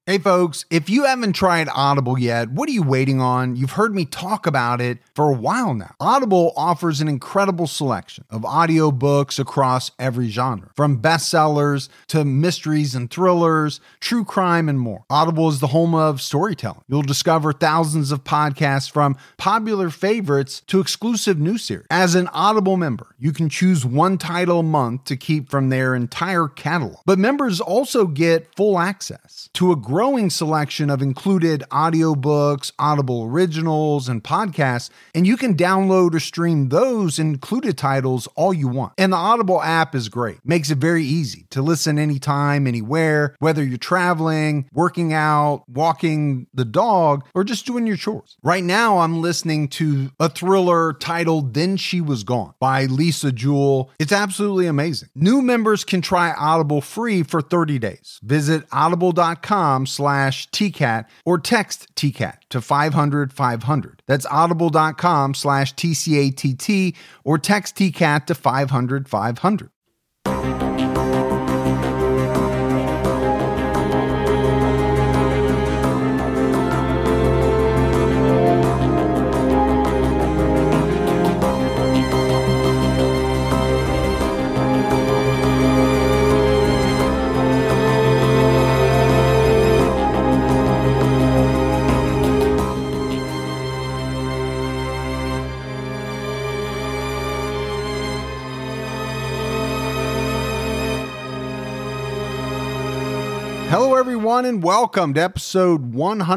Hey folks, if you haven't tried Audible yet, what are you waiting on? You've heard me talk about it for a while now. Audible offers an incredible selection of audiobooks across every genre, from bestsellers to mysteries and thrillers, true crime, and more. Audible is the home of storytelling. You'll discover thousands of podcasts from popular favorites to exclusive new series. As an Audible member, you can choose one title a month to keep from their entire catalog. But members also get full access to a growing selection of included audiobooks, Audible originals, and podcasts, and you can download or stream those included titles all you want. And the Audible app is great. Makes it very easy to listen anytime, anywhere, whether you're traveling, working out, walking the dog, or just doing your chores. Right now, I'm listening to a thriller titled Then She Was Gone by Lisa Jewell. It's absolutely amazing. New members can try Audible free for 30 days. Visit audible.com/TCAT or text TCAT to 500-500. That's audible.com/TCATT or text TCAT to 500-500. Hello, everyone, and welcome to episode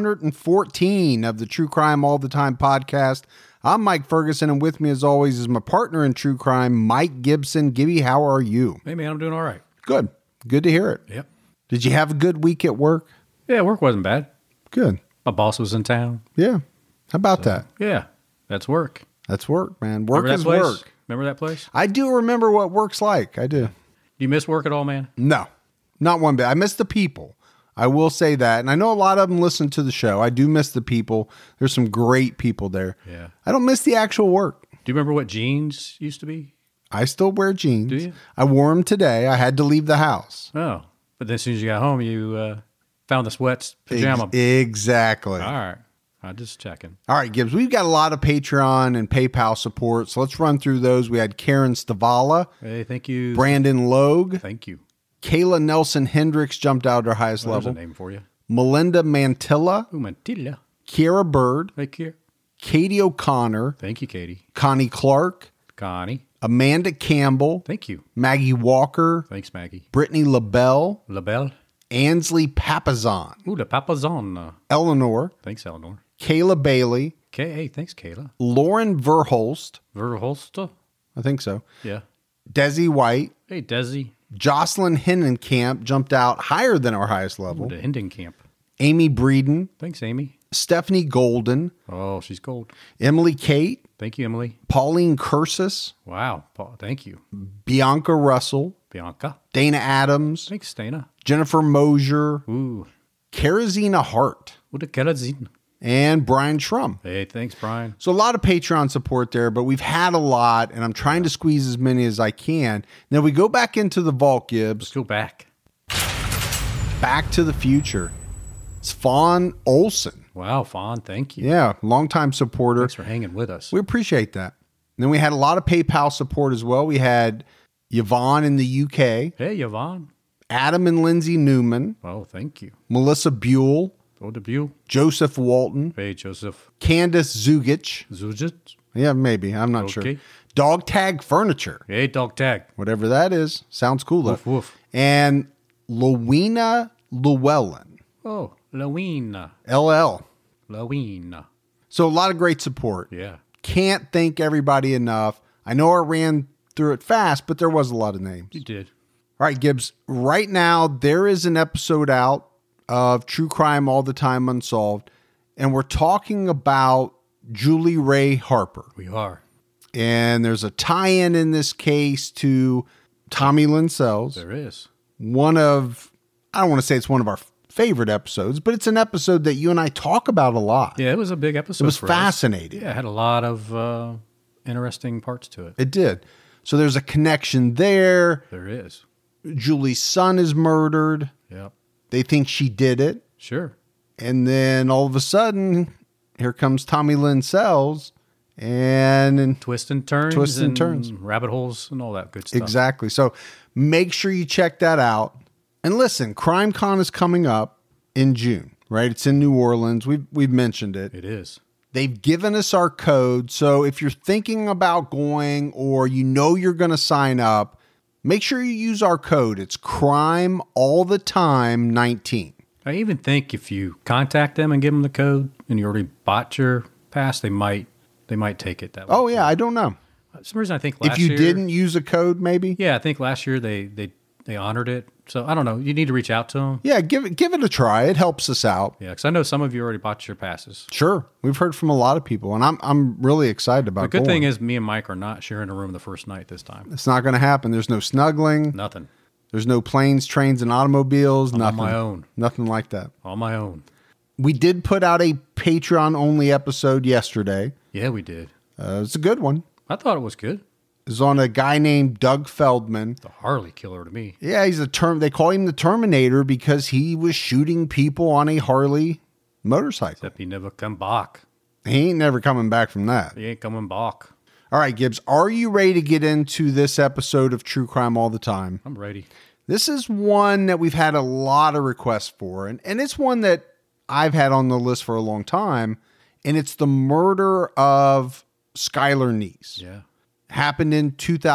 114 of the True Crime All the Time podcast. I'm Mike Ferguson, and with me, as always, is my partner in true crime, Mike Gibson. Gibby, how are you? Hey, man, I'm doing all right. Good. Good to hear it. Yep. Did you have a good week at work? Yeah, work wasn't bad. Good. My boss was in town. Yeah. How about that? Yeah, that's work. That's work, man. Work Remember is that place? work. Remember that place? I do remember what work's like. I do. Do you miss work at all, man? No, not one bit. I miss the people. I will say that. And I know a lot of them listen to the show. I do miss the people. There's some great people there. Yeah. I don't miss the actual work. Do you remember what jeans used to be? I still wear jeans. Do you? I wore them today. I had to leave the house. Oh, but then as soon as you got home, you found the sweats pajama. Exactly. All right. I'm just checking. All right, Gibbs. We've got a lot of Patreon and PayPal support. So let's run through those. We had Karen Stavala, Hey, thank you. Brandon Logue, Thank you. Kayla Nelson Hendricks jumped out at her highest Well, there's level. a name for you. Melinda Mantilla, Ooh, Mantilla. Kiera Bird, Hey, here. Katie O'Connor, Thank you, Katie. Connie Clark, Connie. Amanda Campbell, Thank you. Maggie Walker, Thanks, Maggie. Brittany LaBelle, LaBelle. Ansley Papazon, Ooh, the Papazon. Eleanor, Thanks, Eleanor. Kayla Bailey, Hey, thanks, Kayla. Lauren Verholst, Verholster. I think so, Yeah. Desi White, Hey, Desi. Jocelyn Hinnenkamp jumped out higher than our highest level, The Hendon Camp. Amy Breeden, Thanks, Amy. Stephanie Golden, Oh, she's gold. Emily Kate, Thank you, Emily. Pauline Cursis, Wow. Paul, thank you. Bianca Russell, Bianca. Dana Adams, Thanks, Dana. Jennifer Mosier, Ooh. Karazina Hart, What a kerosene. and Brian Schrum. Hey, thanks, Brian. So a lot of Patreon support there, but we've had a lot, and I'm trying to squeeze as many as I can. Now we go back into the vault, Let's Gibbs. go back. Back to the Future. It's Fawn Olson. Wow, Fawn, thank you. Yeah, longtime supporter. Thanks for hanging with us. We appreciate that. And then we had a lot of PayPal support as well. We had Yvonne in the UK, Hey, Yvonne. Adam and Lindsay Newman, Oh, thank you. Melissa Buell, Oh, debut. Joseph Walton, Hey, Joseph. Candace Zugich. Zujit. Yeah, maybe. I'm not Okay. sure. Dog Tag Furniture. Hey, dog tag. Whatever that is. Sounds cool, though. Woof, woof. And Lowena Llewellyn, Oh, Lawina. LL. Lawina. So a lot of great support. Yeah. Can't thank everybody enough. I know I ran through it fast, but there was a lot of names. You did. All right, Gibbs. Right now, there is an episode out of True Crime All the Time Unsolved, and we're talking about Julie Ray Harper. We are. And there's a tie-in in this case to Tommy Lynn Sells. There is. One of, I don't want to say it's one of our favorite episodes, but it's an episode that you and I talk about a lot. Yeah, it was a big episode. It was for us. fascinating. Yeah, it had a lot of interesting parts to it. It did. So there's a connection there. There is. Julie's son is murdered. Yep. They think she did it. Sure. And then all of a sudden, here comes Tommy Lynn Sells and Twists and turns. Rabbit holes and all that good stuff. exactly. So make sure you check that out. And listen, CrimeCon is coming up in June, right? It's in New Orleans. We've mentioned it. It is. They've given us our code. So if you're thinking about going or you know you're going to sign up, make sure you use our code. It's Crime All the Time 19. I even think if you contact them and give them the code and you already bought your pass, they might take it that way. Oh, yeah. I don't know. For some reason, I think last If you year, didn't use a code, maybe? yeah, I think last year they honored it. So I don't know. You need to reach out to them. Yeah, give it a try. It helps us out. Yeah, because I know some of you already bought your passes. Sure. We've heard from a lot of people, and I'm really excited about The good going. thing is me and Mike are not sharing a room the first night this time. It's not going to happen. There's no snuggling. Nothing. There's no planes, trains, and automobiles. I'm nothing. on my own. Nothing like that. On my own. We did put out a Patreon-only episode yesterday. Yeah, we did. It's a good one. I thought it was good. It's on a guy named Doug Feldman. The Harley killer to me. Yeah, he's they call him the Terminator because he was shooting people on a Harley motorcycle. Except he never come back. He ain't never coming back from that. He ain't coming back. All right, Gibbs, are you ready to get into this episode of True Crime All the Time? I'm ready. This is one that we've had a lot of requests for, and it's one that I've had on the list for a long time, and it's the murder of Skylar Neese. Yeah. Happened in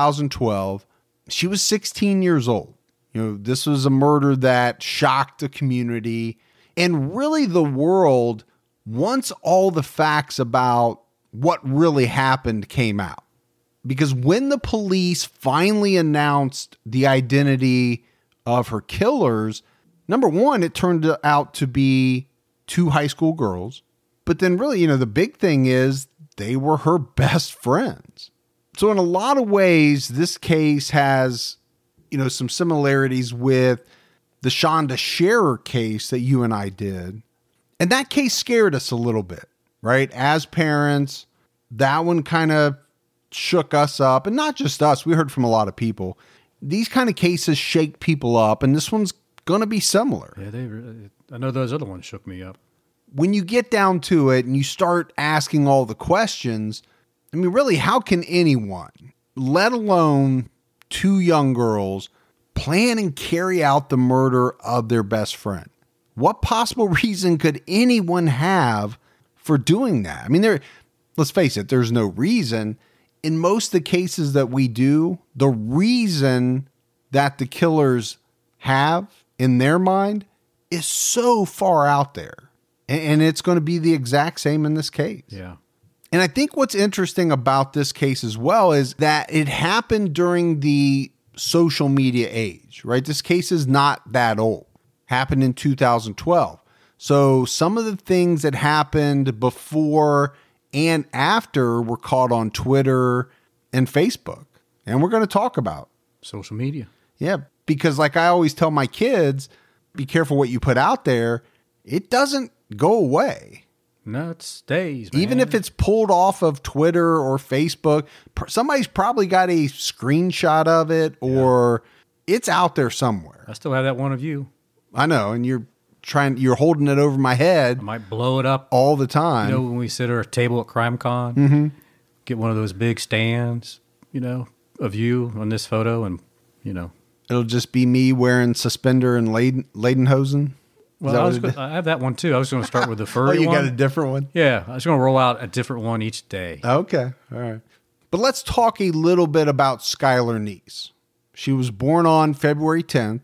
2012. She was 16 years old. You know, this was a murder that shocked the community and really the world once all the facts about what really happened came out. Because when the police finally announced the identity of her killers, number one, it turned out to be two high school girls. But then really, you know, the big thing is they were her best friends. So in a lot of ways, this case has, you know, some similarities with the Shonda Scherer case that you and I did. And that case scared us a little bit, right? As parents, that one kind of shook us up. And not just us. We heard from a lot of people. These kind of cases shake people up. And this one's going to be similar. Yeah, I know those other ones shook me up. When you get down to it and you start asking all the questions, I mean, really, how can anyone, let alone two young girls, plan and carry out the murder of their best friend? What possible reason could anyone have for doing that? I mean, let's face it, there's no reason. In most of the cases that we do, the reason that the killers have in their mind is so far out there. And it's going to be the exact same in this case. Yeah. And I think what's interesting about this case as well is that it happened during the social media age, right? This case is not that old. Happened in 2012. So some of the things that happened before and after were caught on Twitter and Facebook. And we're going to talk about social media. Yeah, because like I always tell my kids, be careful what you put out there. It doesn't go away. No, it stays, man. Even if it's pulled off of Twitter or Facebook, somebody's probably got a screenshot of it or it's out there somewhere. I still have that one of you. I know. And you're holding it over my head. I might blow it up all the time. You know, when we sit at our table at CrimeCon, get one of those big stands, you know, of you on this photo and, you know. It'll just be me wearing suspender and Lederhosen. Well, I have that one too. I was going to start with the furry one. Oh, you got a different one? Yeah. I was going to roll out a different one each day. Okay. All right. But let's talk a little bit about Skylar Neese. She was born on February 10th,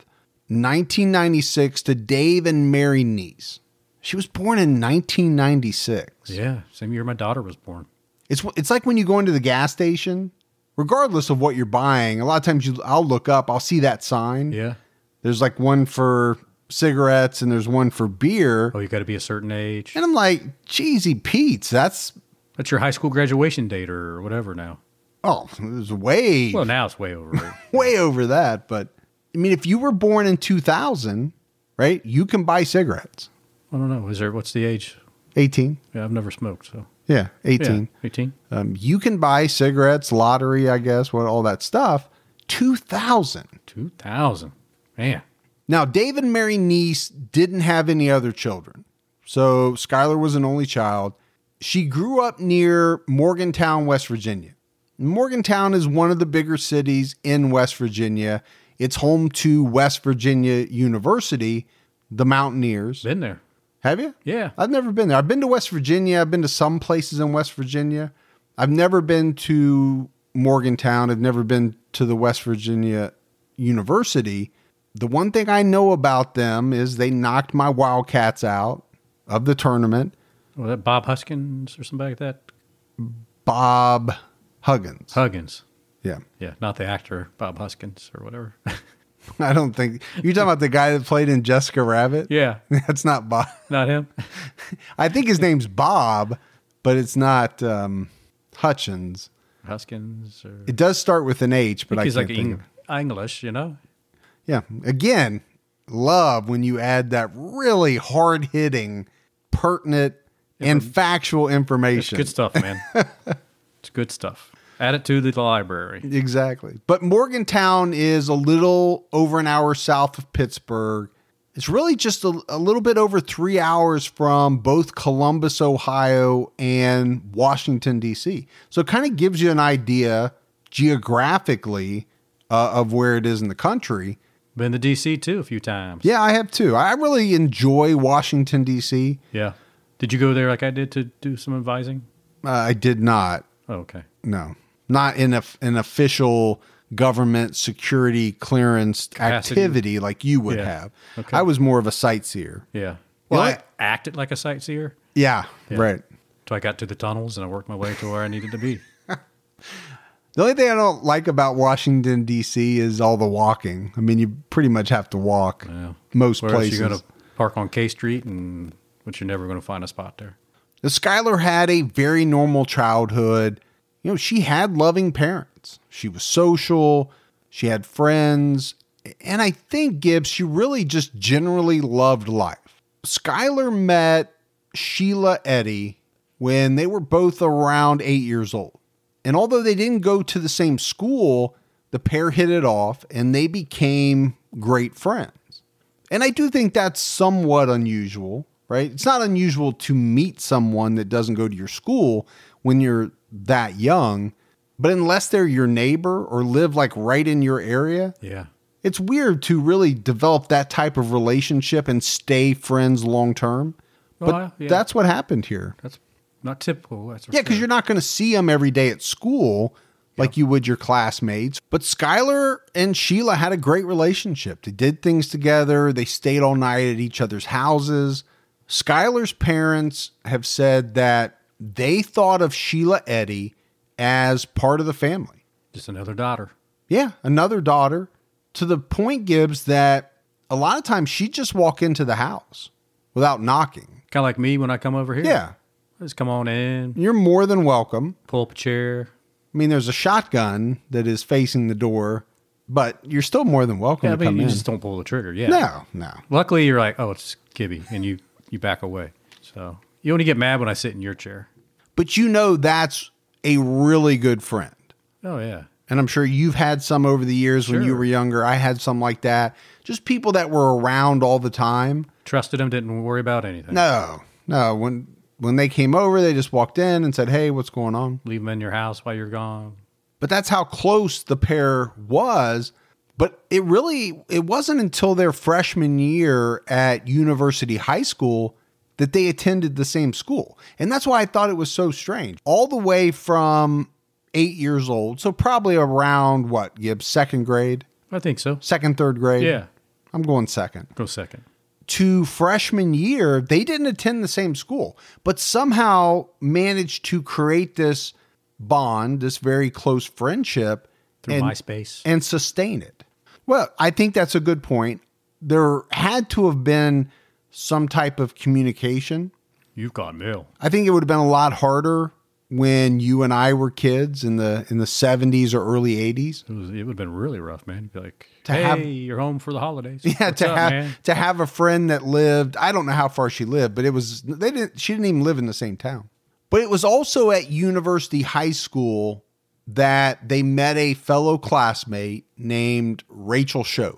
1996 to Dave and Mary Neese. She was born in 1996. Yeah. Same year my daughter was born. It's like when you go into the gas station, regardless of what you're buying, a lot of times I'll look up, I'll see that sign. Yeah. There's like one for cigarettes and there's one for beer. Oh, you got to be a certain age. And I'm like, Cheesy Pete's, that's your high school graduation date or whatever now. Oh, it was way. Well, now it's way over it. Way over that. But I mean, if you were born in 2000, right, you can buy cigarettes. I don't know. What's the age? 18. Yeah, I've never smoked, so. Yeah, 18. Yeah, 18. You can buy cigarettes, lottery, I guess, all that stuff. 2000. 2000. Man. Now, Dave and Mary Neese didn't have any other children. So Skylar was an only child. She grew up near Morgantown, West Virginia. Morgantown is one of the bigger cities in West Virginia. It's home to West Virginia University, the Mountaineers. Been there. Have you? Yeah. I've never been there. I've been to West Virginia. I've been to some places in West Virginia. I've never been to Morgantown. I've never been to the West Virginia University. The one thing I know about them is they knocked my Wildcats out of the tournament. Was that Bob Huskins or somebody like that? Bob Huggins. Huggins. Yeah. Yeah, not the actor Bob Huskins or whatever. I don't think you're talking about the guy that played in Jessica Rabbit. Yeah. That's not Bob. Not him? I think his name's Bob, but it's not Hutchins. Huskins? Or... It does start with an H, but I he's can't like think of it. English, you know? Yeah. Again, love when you add that really hard-hitting, pertinent, and factual It's information. good stuff, man. It's good stuff. Add it to the library. Exactly. But Morgantown is a little over an hour south of Pittsburgh. It's really just a little bit over 3 hours from both Columbus, Ohio, and Washington, D.C. So it kind of gives you an idea geographically of where it is in the country. Been to D.C. too a few times. Yeah, I have too. I really enjoy Washington, D.C. Yeah. Did you go there like I did to do some advising? I did not. Oh, okay. No, not in an official government security clearance Capacity. activity like you would Yeah. have. Okay. I was more of a sightseer. Yeah. Well, You know I acted like a sightseer. Yeah, Yeah. right. So I got to the tunnels and I worked my way to where I needed to be. The only thing I don't like about Washington, D.C. is all the walking. I mean, you pretty much have to walk Yeah. most Whereas places. you're going to park on K Street, but you're never going to find a spot there. The Skylar had a very normal childhood. You know, she had loving parents. She was social. She had friends. And I think, Gibbs, she really just generally loved life. Skylar met Sheila Eddy when they were both around 8 years old. And although they didn't go to the same school, the pair hit it off and they became great friends. And I do think that's somewhat unusual, right? It's not unusual to meet someone that doesn't go to your school when you're that young, but unless they're your neighbor or live like right in your area, Yeah. it's weird to really develop that type of relationship and stay friends long term. But Well, yeah. that's what happened here. That's not typical. That's for Yeah, because sure. you're not going to see them every day at school like you would your classmates. But Skylar and Sheila had a great relationship. They did things together. They stayed all night at each other's houses. Skylar's parents have said that they thought of Sheila Eddy as part of the family. Just another daughter. Yeah, another daughter, to the point, Gibbs, that a lot of times she'd just walk into the house without knocking. Kind of like me when I come over here. Yeah, Just come on in, you're more than welcome. pull up a chair. I mean, there's a shotgun that is facing the door, but you're still more than welcome Yeah, to I come mean, you in. just don't pull the trigger. Yeah. No. Luckily, you're like, oh, it's Gibby, and you back away. So you only get mad when I sit in your chair. But you know that's a really good friend. Oh, yeah. And I'm sure you've had some over the years when you Sure. were younger. I had some like that. Just people that were around all the time. Trusted him, didn't worry about anything. No. When they came over, they just walked in and said, hey, what's going on? Leave him in your house while you're gone. But that's how close the pair was. But it wasn't until their freshman year at University High School that they attended the same school. And that's why I thought it was so strange. All the way from 8 years old, so probably around what, Gibbs, second grade? I think so. Second, third grade? Yeah. I'm going second. Go second. To freshman year, they didn't attend the same school, but somehow managed to create this bond, this very close friendship Through MySpace. and sustain it. Well, I think that's a good point. There had to have been some type of communication. You've got mail. I think it would have been a lot harder when you and I were kids in the 70s or early 80s. It would have been really rough, man. You'd be like, To hey, have- you're home for the holidays. Yeah, What's up, man? to have a friend that lived, I don't know how far she lived, but she didn't even live in the same town. But it was also at University High School that they met a fellow classmate named Rachel Shove.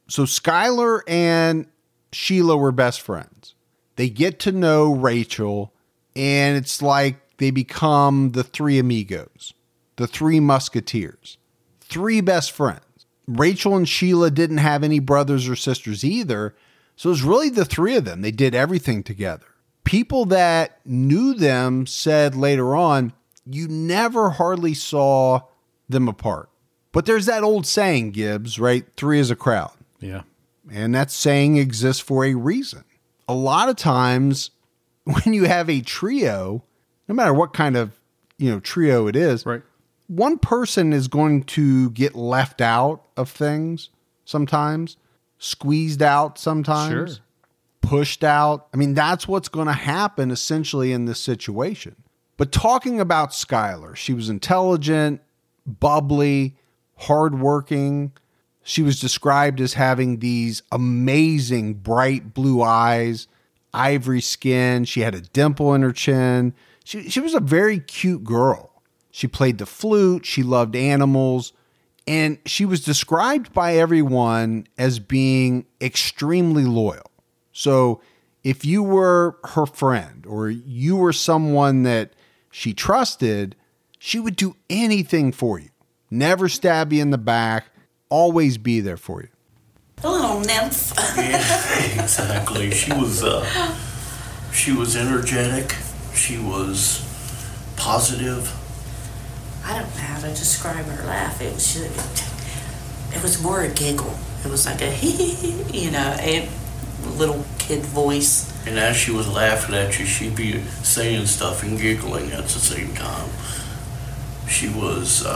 So Skylar and Sheila were best friends. They get to know Rachel, and it's like they become the three amigos, the three musketeers, three best friends. Rachel and Sheila didn't have any brothers or sisters either, so it was really the three of them. They did everything together. People that knew them said later on, you never hardly saw them apart. But there's that old saying, Gibbs, right? Three is a crowd. Yeah. And that saying exists for a reason. A lot of times when you have a trio, no matter what kind of, trio it is, Right. one person is going to get left out of things sometimes, squeezed out sometimes, Sure. pushed out. I mean, that's what's going to happen essentially in this situation. But talking about Skylar, she was intelligent, bubbly, hardworking. She was described as having these amazing bright blue eyes, ivory skin. She had a dimple in her chin. She was a very cute girl. She played the flute. She loved animals. And she was described by everyone as being extremely loyal. So if you were her friend or you were someone that she trusted, she would do anything for you. Never stab you in the back. Always be there for you. A little nymph. Yeah, exactly. She was energetic. She was positive. I don't know how to describe her laugh. It was more a giggle. It was like a a little kid voice. And as she was laughing at you, she'd be saying stuff and giggling at the same time. She was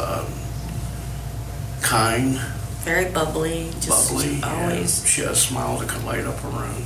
kind. Very bubbly. Just Bubbly. always. Yeah. She had a smile that could light up a room.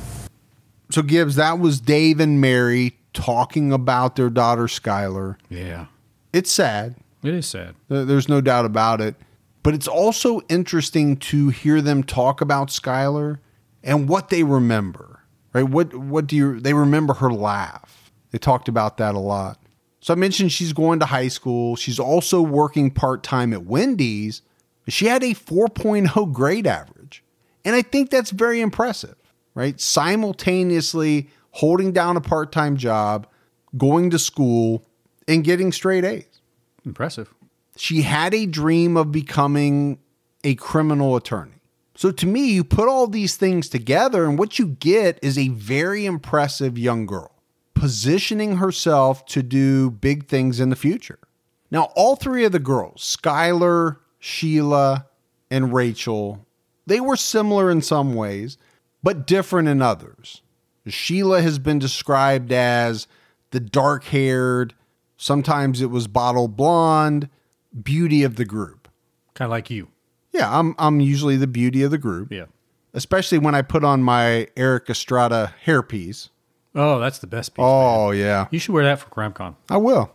So Gibbs, that was Dave and Mary talking about their daughter Skylar. Yeah. It's sad. It is sad. There's no doubt about it. But it's also interesting to hear them talk about Skylar and what they remember. Right? They remember her laugh. They talked about that a lot. So I mentioned she's going to high school. She's also working part-time at Wendy's. She had a 4.0 grade average. And I think that's very impressive, right? Simultaneously holding down a part-time job, going to school, and getting straight A's. Impressive. She had a dream of becoming a criminal attorney. So to me, you put all these things together and what you get is a very impressive young girl positioning herself to do big things in the future. Now, all three of the girls, Skylar, Sheila, and Rachel, they were similar in some ways, but different in others. Sheila has been described as the dark-haired, sometimes it was bottle blonde, beauty of the group. Kind of like you. Yeah, I'm usually the beauty of the group. Yeah. Especially when I put on my Eric Estrada hairpiece. Oh, that's the best piece. Oh, man. yeah. You should wear that for CrimeCon. I will.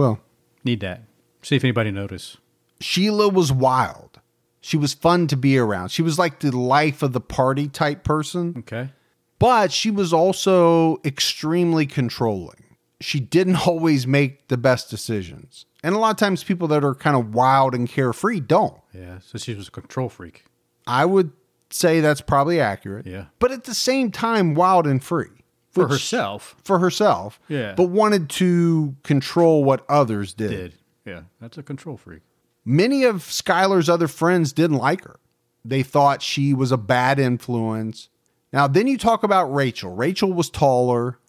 Need that. See if anybody notices. Sheila was wild. She was fun to be around. She was like the life of the party type person. Okay. But she was also extremely controlling. She didn't always make the best decisions. And a lot of times people that are kind of wild and carefree don't. Yeah. So she was a control freak. I would say that's probably accurate. Yeah. But at the same time, wild and free. For Which- herself. For herself. Yeah. But wanted to control what others Did. Yeah. That's a control freak. Many of Skylar's other friends didn't like her. They thought she was a bad influence. Now, then you talk about Rachel. Rachel was taller.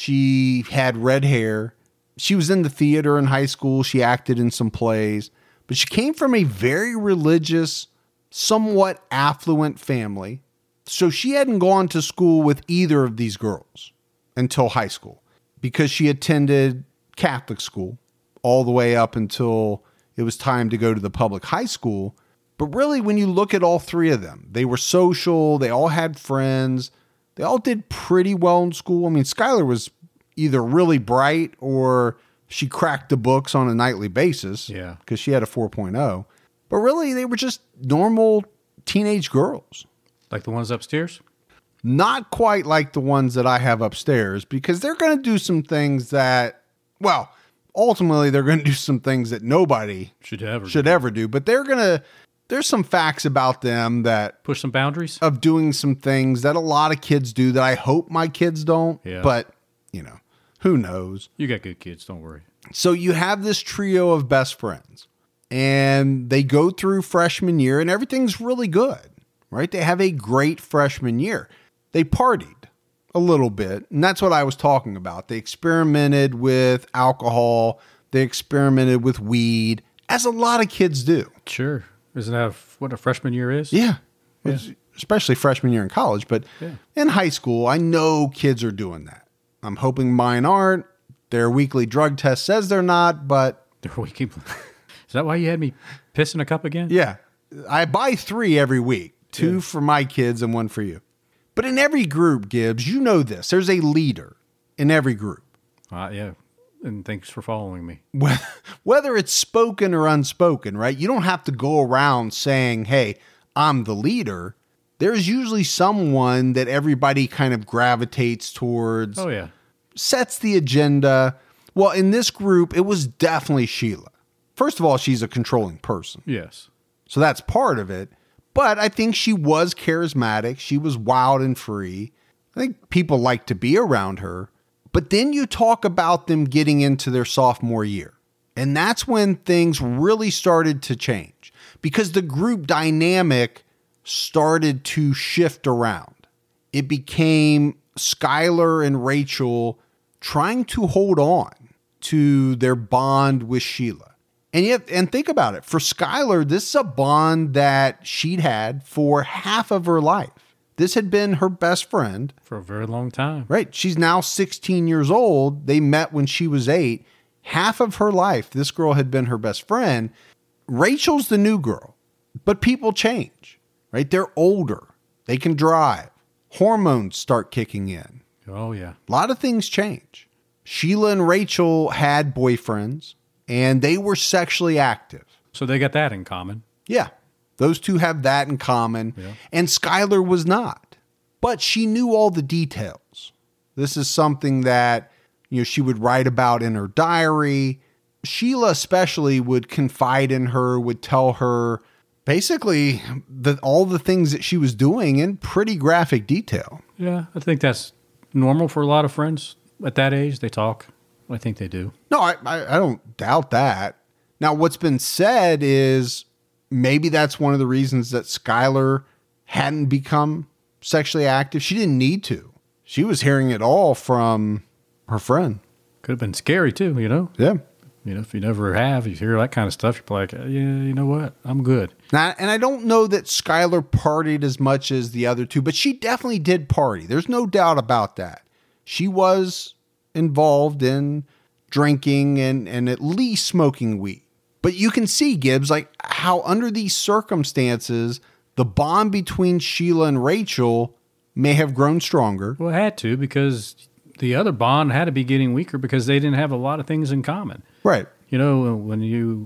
She had red hair. She was in the theater in high school. She acted in some plays. But she came from a very religious, somewhat affluent family. So she hadn't gone to school with either of these girls until high school because she attended Catholic school all the way up until it was time to go to the public high school. But really, when you look at all three of them, they were social. They all had friends. They all did pretty well in school. I mean, Skylar was either really bright or she cracked the books on a nightly basis. Yeah. Because she had a 4.0. But really, they were just normal teenage girls. Like the ones upstairs? Not quite like the ones that I have upstairs because they're going to do some things that, well, ultimately they're going to do some things that nobody Should ever. should ever do. But they're going to there's some facts about them that Push some boundaries. of doing some things that a lot of kids do that I hope my kids don't. Yeah. But, who knows? You got good kids. Don't worry. So you have this trio of best friends, and they go through freshman year, and everything's really good, right? They have a great freshman year. They partied a little bit, and that's what I was talking about. They experimented with alcohol. They experimented with weed, as a lot of kids do. Sure. Isn't that what a freshman year is? Yeah. Especially freshman year in college, but in high school, I know kids are doing that. I'm hoping mine aren't. Their weekly drug test says they're not, but Is that why you had me piss in a cup again? yeah, I buy 3 every week, 2 for my kids and 1 for you. But in every group, Gibbs, you know this, there's a leader in every group. Yeah. And thanks for following me. Whether it's spoken or unspoken, right? You don't have to go around saying, hey, I'm the leader. There's usually someone that everybody kind of gravitates towards. Oh, yeah. Sets the agenda. Well, in this group, it was definitely Sheila. First of all, she's a controlling person. Yes. So that's part of it. But I think she was charismatic. She was wild and free. I think people like to be around her. But then you talk about them getting into their sophomore year. And that's when things really started to change because the group dynamic started to shift around. It became Skylar and Rachel trying to hold on to their bond with Sheila. And think about it. For Skylar, this is a bond that she'd had for half of her life. This had been her best friend. For a very long time. Right. She's now 16 years old. They met when she was 8. Half of her life, this girl had been her best friend. Rachel's the new girl. But people change, right? They're older. They can drive. Hormones start kicking in. Oh, yeah. A lot of things change. Sheila and Rachel had boyfriends, and they were sexually active. So they got that in common. Yeah. Those two have that in common. Yeah. And Skylar was not. But she knew all the details. This is something that, she would write about in her diary. Sheila especially would confide in her, would tell her basically all the things that she was doing in pretty graphic detail. Yeah, I think that's normal for a lot of friends at that age. They talk. I think they do. No, I don't doubt that. Now, what's been said is maybe that's one of the reasons that Skylar hadn't become sexually active. She didn't need to. She was hearing it all from her friend. Could have been scary too, Yeah. If you never have, you hear that kind of stuff, you're like, yeah, you know what? I'm good. Now, and I don't know that Skylar partied as much as the other two, but she definitely did party. There's no doubt about that. She was involved in drinking and at least smoking weed. But you can see, Gibbs, like how under these circumstances, the bond between Sheila and Rachel may have grown stronger. Well, it had to, because the other bond had to be getting weaker because they didn't have a lot of things in common. Right. When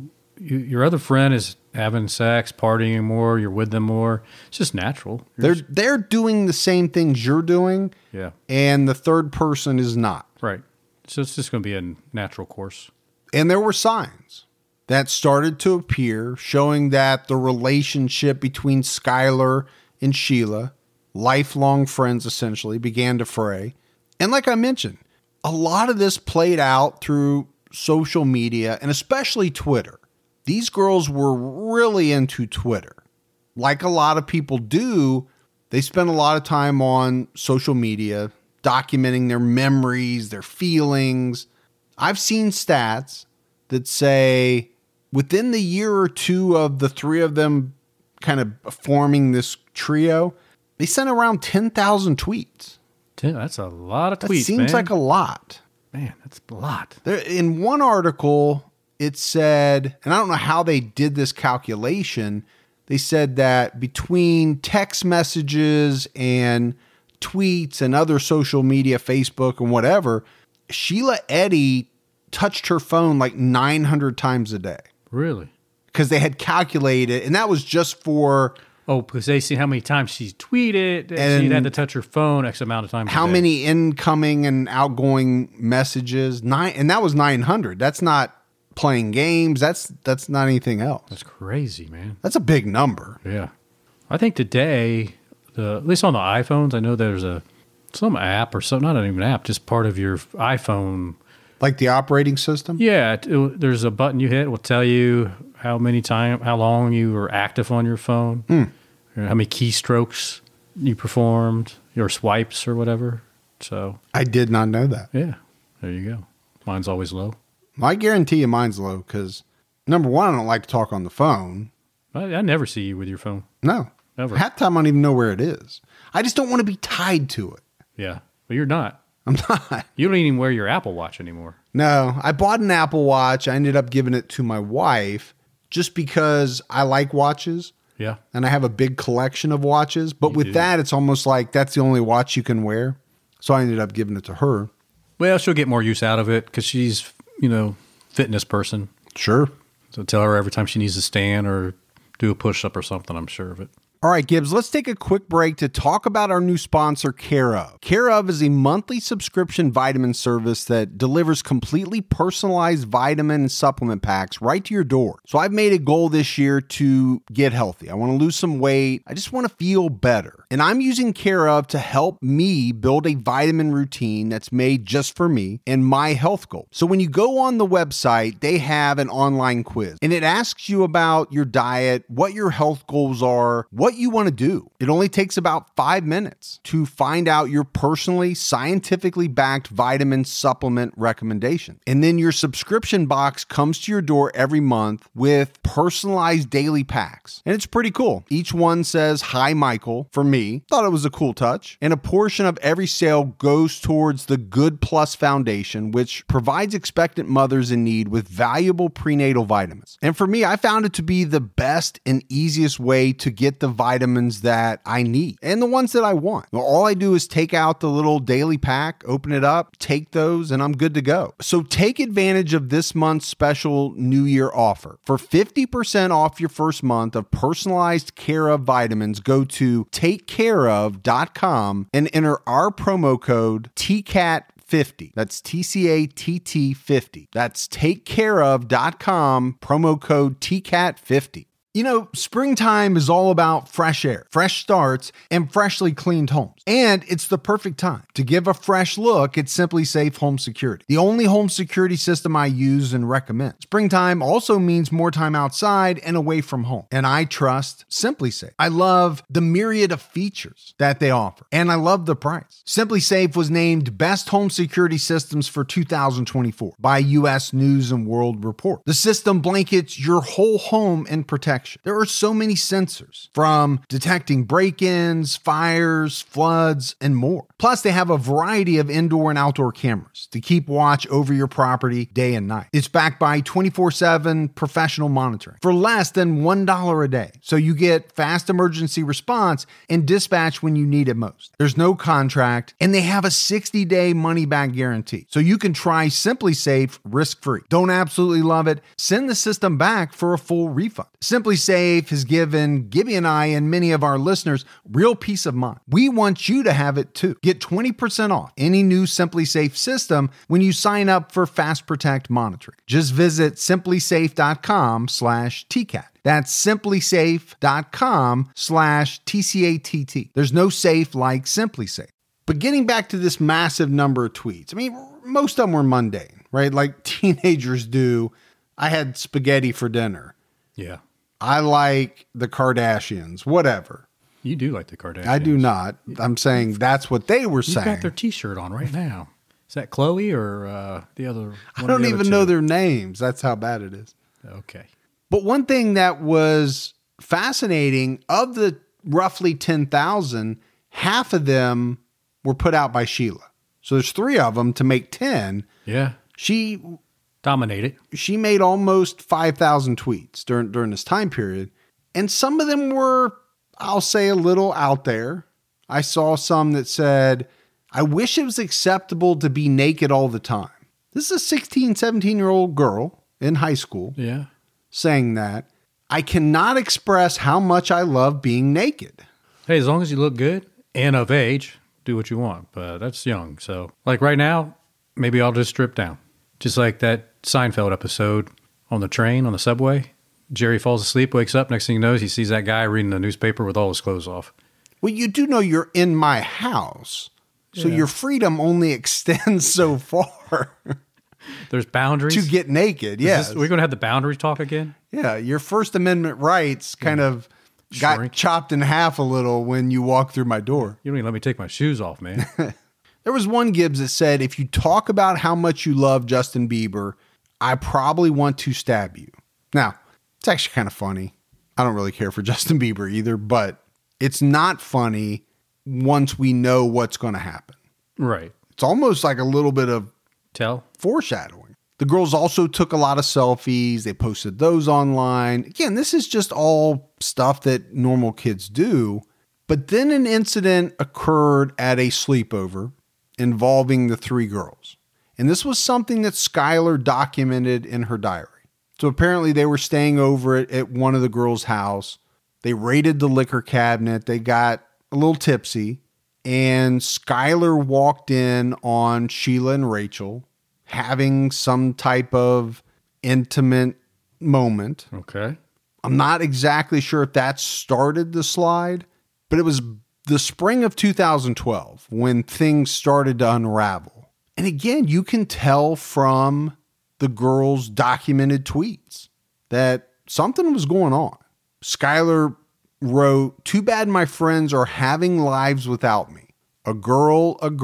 your other friend is having sex, partying more, you're with them more, it's just natural. They're doing the same things you're doing. Yeah. And the third person is not. Right. So it's just going to be a natural course. And there were signs that started to appear showing that the relationship between Skylar and Sheila, lifelong friends essentially, began to fray. And like I mentioned, a lot of this played out through social media and especially Twitter. These girls were really into Twitter. Like a lot of people do, they spend a lot of time on social media, documenting their memories, their feelings. I've seen stats that say within the year or two of the 3 of them kind of forming this trio, they sent around 10,000 tweets. That's a lot of tweets, That seems like a lot. Man, that's a lot. In one article, it said, and I don't know how they did this calculation, they said that between text messages and tweets and other social media, Facebook and whatever, Sheila Eddy touched her phone like 900 times a day. Really? Because they had calculated, and that was just for... Oh, because they see how many times she's tweeted, and she'd had to touch her phone X amount of times. How many incoming and outgoing messages? And that was 900. That's not playing games. That's not anything else. That's crazy, man. That's a big number. Yeah. I think today, at least on the iPhones, I know there's some app or something, not even an app, just part of your iPhone. Like the operating system? Yeah. There's a button you hit. It will tell you how long you were active on your phone, how many keystrokes you performed, your swipes or whatever. So I did not know that. Yeah. There you go. Mine's always low. I guarantee you mine's low because, number one, I don't like to talk on the phone. I never see you with your phone. No. Never. Half the time I don't even know where it is. I just don't want to be tied to it. Yeah. But you're not. I'm not. You don't even wear your Apple Watch anymore. No. I bought an Apple Watch. I ended up giving it to my wife just because I like watches. Yeah. And I have a big collection of watches. But with that, it's almost like that's the only watch you can wear. So I ended up giving it to her. Well, she'll get more use out of it because she's, fitness person. Sure. So tell her every time she needs to stand or do a push-up or something, I'm sure of it. All right, Gibbs, let's take a quick break to talk about our new sponsor, Care Of. Care Of is a monthly subscription vitamin service that delivers completely personalized vitamin and supplement packs right to your door. So I've made a goal this year to get healthy. I want to lose some weight. I just want to feel better. And I'm using Care Of to help me build a vitamin routine that's made just for me and my health goal. So when you go on the website, they have an online quiz, and it asks you about your diet, what your health goals are, what you want to do. It only takes about 5 minutes to find out your personally, scientifically backed vitamin supplement recommendation. And then your subscription box comes to your door every month with personalized daily packs. And it's pretty cool. Each one says, "Hi, Michael," for me. Thought it was a cool touch. And a portion of every sale goes towards the Good Plus Foundation, which provides expectant mothers in need with valuable prenatal vitamins. And for me, I found it to be the best and easiest way to get the vitamins that I need and the ones that I want. Well, all I do is take out the little daily pack, open it up, take those, and I'm good to go. So take advantage of this month's special New Year offer. For 50% off your first month of personalized Care Of vitamins, go to takecareof.com and enter our promo code TCAT50. That's TCATT50. That's takecareof.com, promo code TCAT50. Springtime is all about fresh air, fresh starts, and freshly cleaned homes. And it's the perfect time to give a fresh look at SimpliSafe Home Security, the only home security system I use and recommend. Springtime also means more time outside and away from home. And I trust SimpliSafe. I love the myriad of features that they offer, and I love the price. SimpliSafe was named Best Home Security Systems for 2024 by U.S. News and World Report. The system blankets your whole home in protection. There are so many sensors, from detecting break-ins, fires, floods, and more. Plus, they have a variety of indoor and outdoor cameras to keep watch over your property day and night. It's backed by 24/7 professional monitoring for less than $1 a day. So you get fast emergency response and dispatch when you need it most. There's no contract, and they have a 60-day money-back guarantee. So you can try SimpliSafe risk-free. Don't absolutely love it? Send the system back for a full refund. SimpliSafe has given Gibby and I and many of our listeners real peace of mind. We want you to have it too. Get 20% off any new SimpliSafe system when you sign up for Fast Protect monitoring. Just visit simplisafe.com/TCAT. That's simplisafe.com/TCATT. There's no safe like SimpliSafe. But getting back to this massive number of tweets, most of them were mundane, right? Like teenagers do. I had spaghetti for dinner. Yeah. I like the Kardashians, whatever. You do like the Kardashians. I do not. I'm saying that's what they were saying. You've got their T-shirt on right now. Is that Chloe or the other? I don't even know their names. That's how bad it is. Okay. But one thing that was fascinating, of the roughly 10,000, half of them were put out by Sheila. So there's 3 of them to make 10. Yeah. She dominated. She made almost 5,000 tweets during this time period. And some of them were, I'll say, a little out there. I saw some that said, "I wish it was acceptable to be naked all the time." This is a 16, 17-year-old girl in high school. Yeah. Saying that. "I cannot express how much I love being naked." Hey, as long as you look good and of age, do what you want. But that's young. So, like right now, maybe I'll just strip down. Just like that Seinfeld episode, on the train, on the subway. Jerry falls asleep, wakes up. Next thing he knows, he sees that guy reading the newspaper with all his clothes off. Well, you do know you're in my house, so Yeah. your freedom only extends so far There's boundaries. to get naked. Yes. We're going to have the boundaries talk again? Yeah, your First Amendment rights kind of got Shrink. chopped in half a little when you walked through my door. You don't even let me take my shoes off, man. There was one Gibbs that said, if you talk about how much you love Justin Bieber, I probably want to stab you. Now, it's actually kind of funny. I don't really care for Justin Bieber either, but it's not funny once we know what's going to happen. Right. It's almost like a little bit of Tell. foreshadowing. The girls also took a lot of selfies. They posted those online. Again, this is just all stuff that normal kids do. But then an incident occurred at a sleepover involving the three girls. And this was something that Skylar documented in her diary. So apparently they were staying over at one of the girls' house. They raided the liquor cabinet. They got a little tipsy. And Skylar walked in on Sheila and Rachel having some type of intimate moment. Okay. I'm not exactly sure if that started the slide, but it was the spring of 2012 when things started to unravel. And again, you can tell from the girls' documented tweets that something was going on. Skylar wrote, "Too bad my friends are having lives without me. A girl, a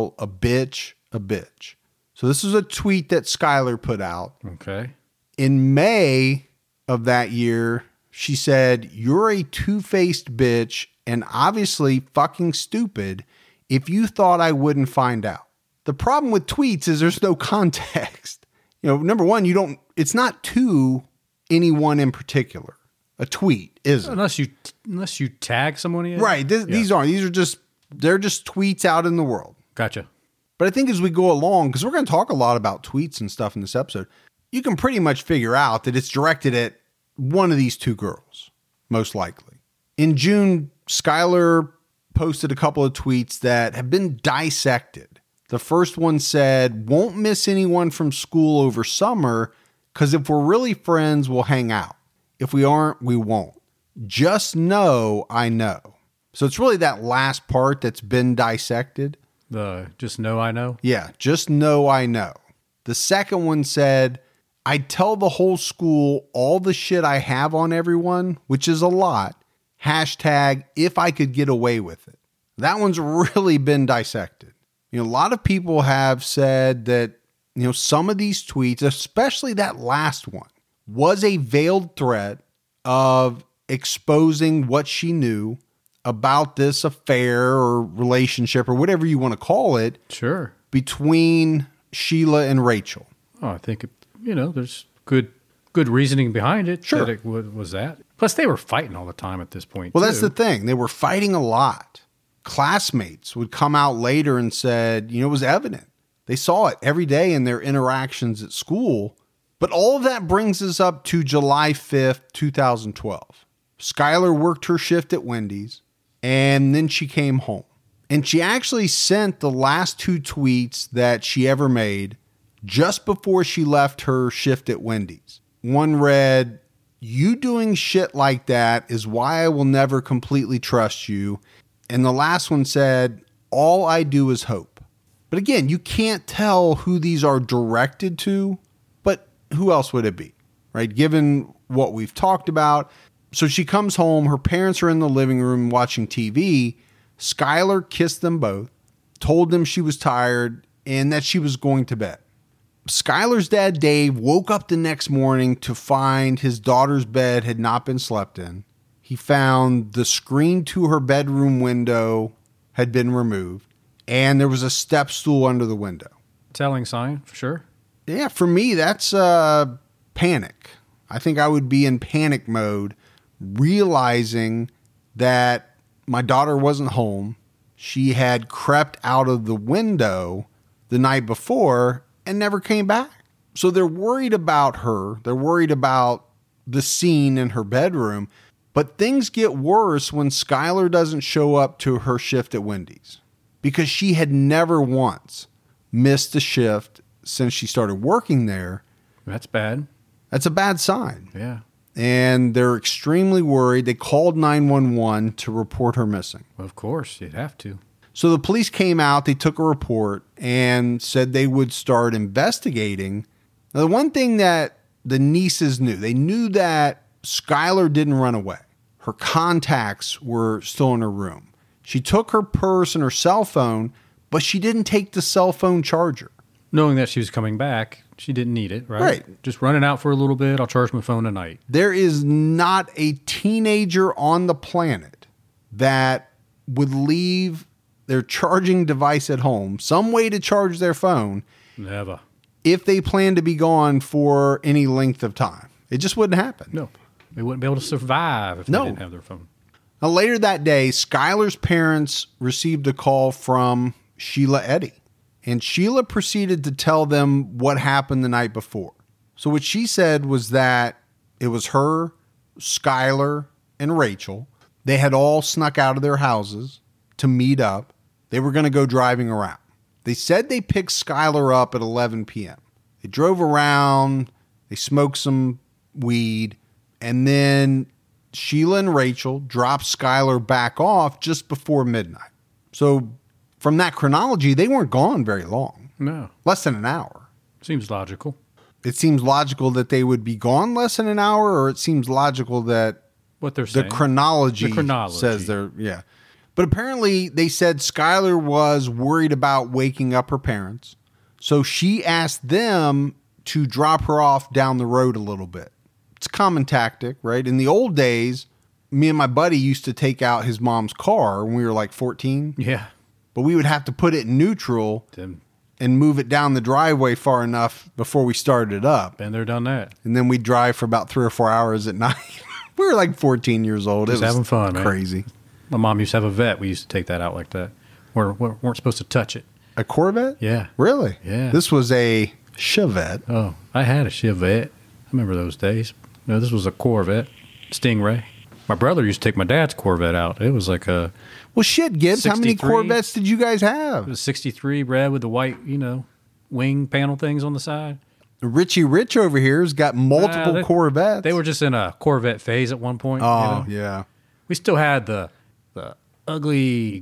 bitch, a bitch." So this is a tweet that Skylar put out. Okay. In May of that year, she said, "You're a two-faced bitch and obviously fucking stupid if you thought I wouldn't find out." The problem with tweets is there's no context. Number one, it's not to anyone in particular. A tweet isn't. Unless you tag someone in. Right. These are just tweets out in the world. Gotcha. But I think as we go along, because we're going to talk a lot about tweets and stuff in this episode, you can pretty much figure out that it's directed at one of these two girls, most likely. In June, Skylar posted a couple of tweets that have been dissected. The first one said, "Won't miss anyone from school over summer because if we're really friends, we'll hang out. If we aren't, we won't. Just know I know." So it's really that last part that's been dissected. Just know I know. Yeah, just know I know. The second one said, "I'd tell the whole school all the shit I have on everyone, which is a lot. Hashtag if I could get away with it." That one's really been dissected. A lot of people have said that, some of these tweets, especially that last one, was a veiled threat of exposing what she knew about this affair or relationship or whatever you want to call it. Sure. Between Sheila and Rachel. Oh, I think, there's good reasoning behind it. Sure. That it was that. Plus, they were fighting all the time at this point. Well, too. that's the thing. They were fighting a lot. Classmates would come out later and said, it was evident. They saw it every day in their interactions at school. But all of that brings us up to July 5th, 2012. Skylar worked her shift at Wendy's, and then she came home. And she actually sent the last two tweets that she ever made just before she left her shift at Wendy's. One read, "You doing shit like that is why I will never completely trust you." And the last one said, "All I do is hope." But again, you can't tell who these are directed to, but who else would it be, right? Given what we've talked about. So she comes home, her parents are in the living room watching TV. Skylar kissed them both, told them she was tired and that she was going to bed. Skylar's dad, Dave, woke up the next morning to find his daughter's bed had not been slept in. He found the screen to her bedroom window had been removed, and there was a step stool under the window. Telling sign, for sure. Yeah, for me, that's panic. I think I would be in panic mode, realizing that my daughter wasn't home. She had crept out of the window the night before and never came back. So they're worried about her. They're worried about the scene in her bedroom. But things get worse when Skylar doesn't show up to her shift at Wendy's, because she had never once missed a shift since she started working there. That's bad. That's a bad sign. Yeah. And they're extremely worried. They called 911 to report her missing. Of course, you'd have to. So the police came out, they took a report, and said they would start investigating. Now, the one thing that the nieces knew, they knew that Skylar didn't run away. Her contacts were still in her room. She took her purse and her cell phone, but she didn't take the cell phone charger. Knowing that she was coming back, she didn't need it, right? Right. Just running out for a little bit. I'll charge my phone tonight. There is not a teenager on the planet that would leave their charging device at home, some way to charge their phone, Never. if they plan to be gone for any length of time. It just wouldn't happen. No. They wouldn't be able to survive if No. they didn't have their phone. Now, later that day, Skylar's parents received a call from Sheila Eddy, and Sheila proceeded to tell them what happened the night before. So what she said was that it was her, Skylar, and Rachel. They had all snuck out of their houses to meet up. They were going to go driving around. They said they picked Skylar up at 11 p.m. They drove around, they smoked some weed, and then Sheila and Rachel dropped Skylar back off just before midnight. So from that chronology, they weren't gone very long. No. Less than an hour. Seems logical. It seems logical that they would be gone less than an hour, or it seems logical that What they're the saying. chronology, The chronology. says they're, yeah. But apparently they said Skylar was worried about waking up her parents. So she asked them to drop her off down the road a little bit. It's a common tactic, right? In the old days, me and my buddy used to take out his mom's car when we were like 14, Yeah. but we would have to put it in neutral Then and move it down the driveway far enough before we started it up. been there, done that. And then we'd drive for about 3 or 4 hours at night. We were like 14 years old. Just It was having fun, man. crazy. My mom used to have a vet. We used to take that out like that. We weren't supposed to touch it. A Corvette? Yeah. Really? Yeah. This was a Chevette. Oh, I had a Chevette. I remember those days. No, this was a Corvette, Stingray. My brother used to take my dad's Corvette out. It was like a Well, shit, Gibbs, how many 63? Corvettes did you guys it have? was 63 red with the white, wing panel things on the side. Richie Rich over here has got multiple They- Corvettes. They were just in a Corvette phase at one point. Oh, yeah. We still had the ugly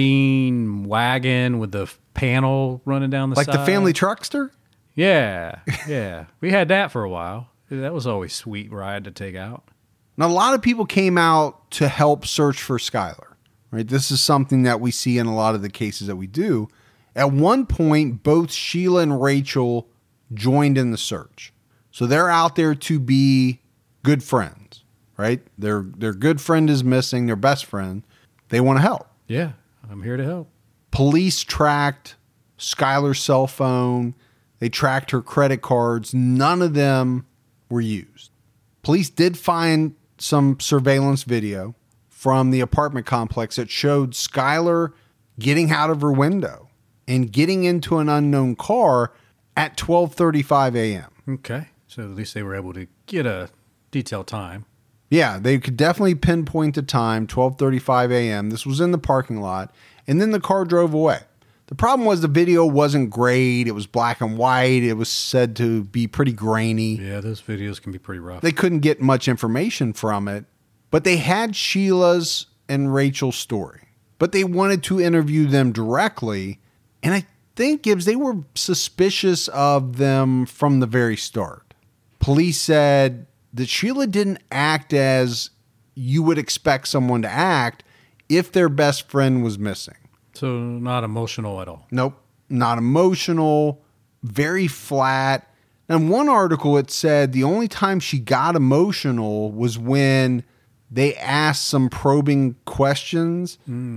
green wagon with the panel running down the Like side. the family truckster? Yeah, yeah. We had that for a while. That was always a sweet ride to take out. Now, a lot of people came out to help search for Skylar, right? This is something that we see in a lot of the cases that we do. At one point, both Sheila and Rachel joined in the search. So they're out there to be good friends, right? Their good friend is missing, their best friend. They want to help. Yeah, I'm here to help. Police tracked Skylar's cell phone. They tracked her credit cards. None of them were used. Police did find some surveillance video from the apartment complex that showed Skylar getting out of her window and getting into an unknown car at 12:35 a.m. Okay, so at least they were able to get a detailed time. Yeah, they could definitely pinpoint the time, 12:35 a.m. This was in the parking lot, and then the car drove away. The problem was the video wasn't great. It was black and white. It was said to be pretty grainy. Yeah, those videos can be pretty rough. They couldn't get much information from it, but they had Sheila's and Rachel's story. But they wanted to interview them directly, and I think, Gibbs, they were suspicious of them from the very start. Police said that Sheila didn't act as you would expect someone to act if their best friend was missing. So not emotional at all. Nope, not emotional, very flat. In one article, it said the only time she got emotional was when they asked some probing questions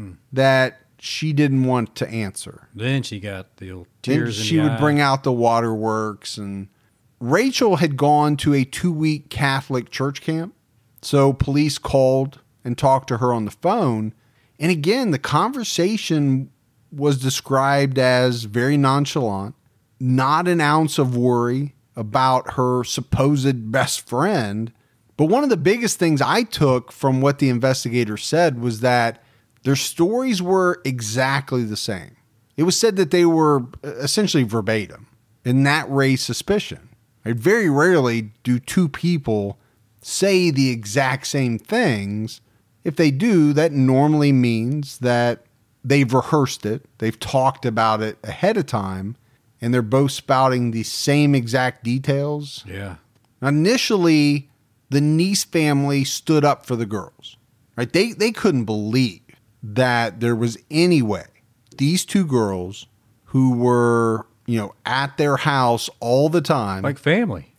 that she didn't want to answer. Then she got the old Then tears in she the would eye. bring out the waterworks. And Rachel had gone to a 2-week Catholic church camp. So police called and talked to her on the phone. And again, the conversation was described as very nonchalant, not an ounce of worry about her supposed best friend. But one of the biggest things I took from what the investigator said was that their stories were exactly the same. It was said that they were essentially verbatim, and that raised suspicion. Right? Very rarely do two people say the exact same things. If they do, that normally means that they've rehearsed it, they've talked about it ahead of time, and they're both spouting the same exact details. Yeah. Now, initially, the Neese family stood up for the girls. Right? They couldn't believe that there was any way these two girls who were, at their house all the time. Like family.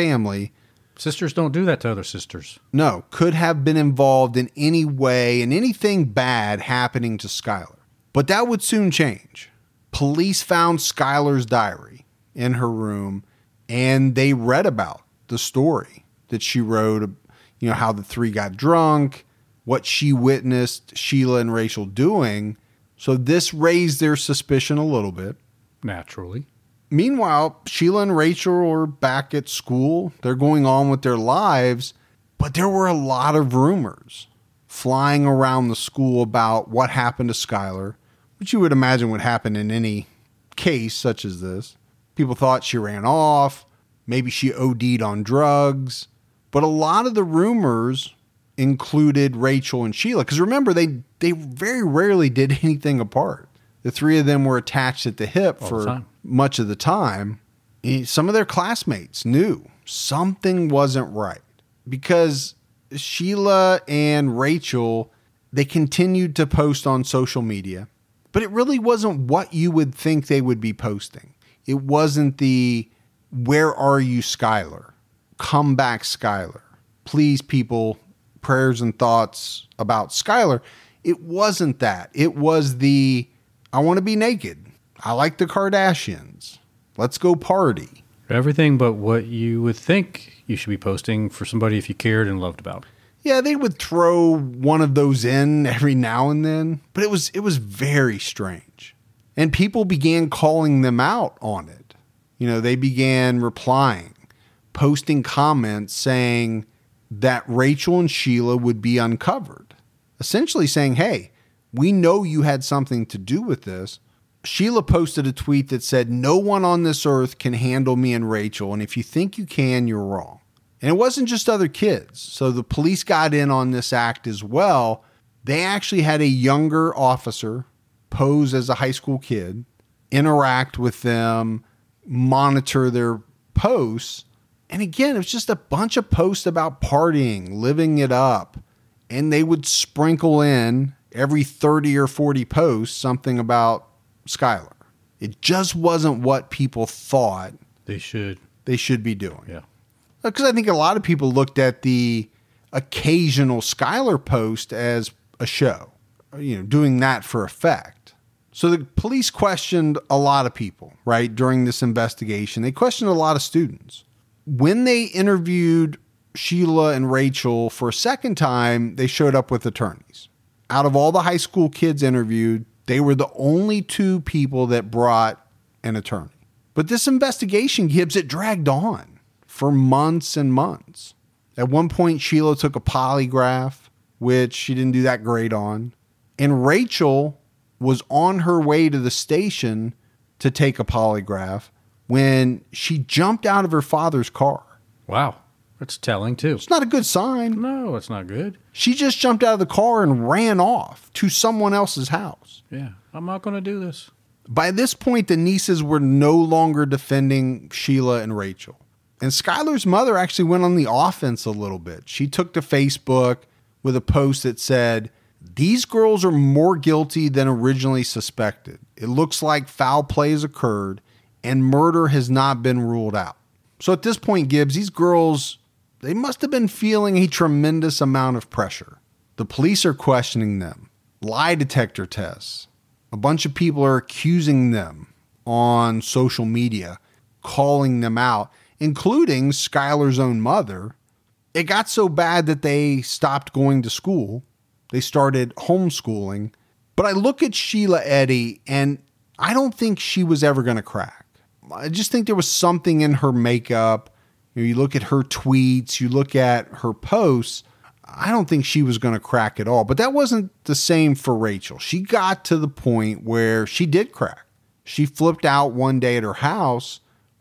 Sisters don't do that to other sisters. No, could have been involved in any way in anything bad happening to Skylar. But that would soon change. Police found Skylar's diary in her room, and they read about the story that she wrote, how the three got drunk, what she witnessed Sheila and Rachel doing. So this raised their suspicion a little bit. Naturally. Meanwhile, Sheila and Rachel are back at school. They're going on with their lives, but there were a lot of rumors flying around the school about what happened to Skylar, which you would imagine would happen in any case such as this. People thought she ran off, maybe she OD'd on drugs, but a lot of the rumors included Rachel and Sheila, because remember, they very rarely did anything apart. The three of them were attached at the hip for much of the time. Some of their classmates knew something wasn't right because Sheila and Rachel, they continued to post on social media, but it really wasn't what you would think they would be posting. It wasn't the, "Where are you, Skylar? Come back, Skylar. Please, people, prayers and thoughts about Skylar." It wasn't that. It was the, "I want to be naked. I like the Kardashians. Let's go party." Everything but what you would think you should be posting for somebody if you cared and loved about. Yeah, they would throw one of those in every now and then, but it was very strange. And people began calling them out on it. They began replying, posting comments saying that Rachel and Sheila would be uncovered. Essentially saying, "Hey, we know you had something to do with this." Sheila posted a tweet that said, "No one on this earth can handle me and Rachel, and if you think you can, you're wrong." And it wasn't just other kids. So the police got in on this act as well. They actually had a younger officer pose as a high school kid, interact with them, monitor their posts. And again, it was just a bunch of posts about partying, living it up. And they would sprinkle in every 30 or 40 posts something about Skylar. It just wasn't what people thought they should be doing. Yeah. Because I think a lot of people looked at the occasional Skylar post as a show, doing that for effect. So the police questioned a lot of people, right, during this investigation. They questioned a lot of students. When they interviewed Sheila and Rachel for a second time, they showed up with attorneys. Out of all the high school kids interviewed, they were the only two people that brought an attorney. But this investigation, Gibbs, it dragged on for months and months. At one point, Sheila took a polygraph, which she didn't do that great on. And Rachel was on her way to the station to take a polygraph when she jumped out of her father's car. Wow. That's telling, too. It's not a good sign. No, it's not good. She just jumped out of the car and ran off to someone else's house. Yeah, I'm not going to do this. By this point, the Neeses were no longer defending Sheila and Rachel. And Skylar's mother actually went on the offense a little bit. She took to Facebook with a post that said, "These girls are more guilty than originally suspected. It looks like foul play has occurred and murder has not been ruled out." So at this point, Gibbs, these girls, they must have been feeling a tremendous amount of pressure. The police are questioning them. Lie detector tests. A bunch of people are accusing them on social media, calling them out, including Skylar's own mother. It got so bad that they stopped going to school. They started homeschooling. But I look at Sheila Eddy, and I don't think she was ever going to crack. I just think there was something in her makeup. You look at her tweets, you look at her posts, I don't think she was going to crack at all. But that wasn't the same for Rachel. She got to the point where she did crack. She flipped out one day at her house.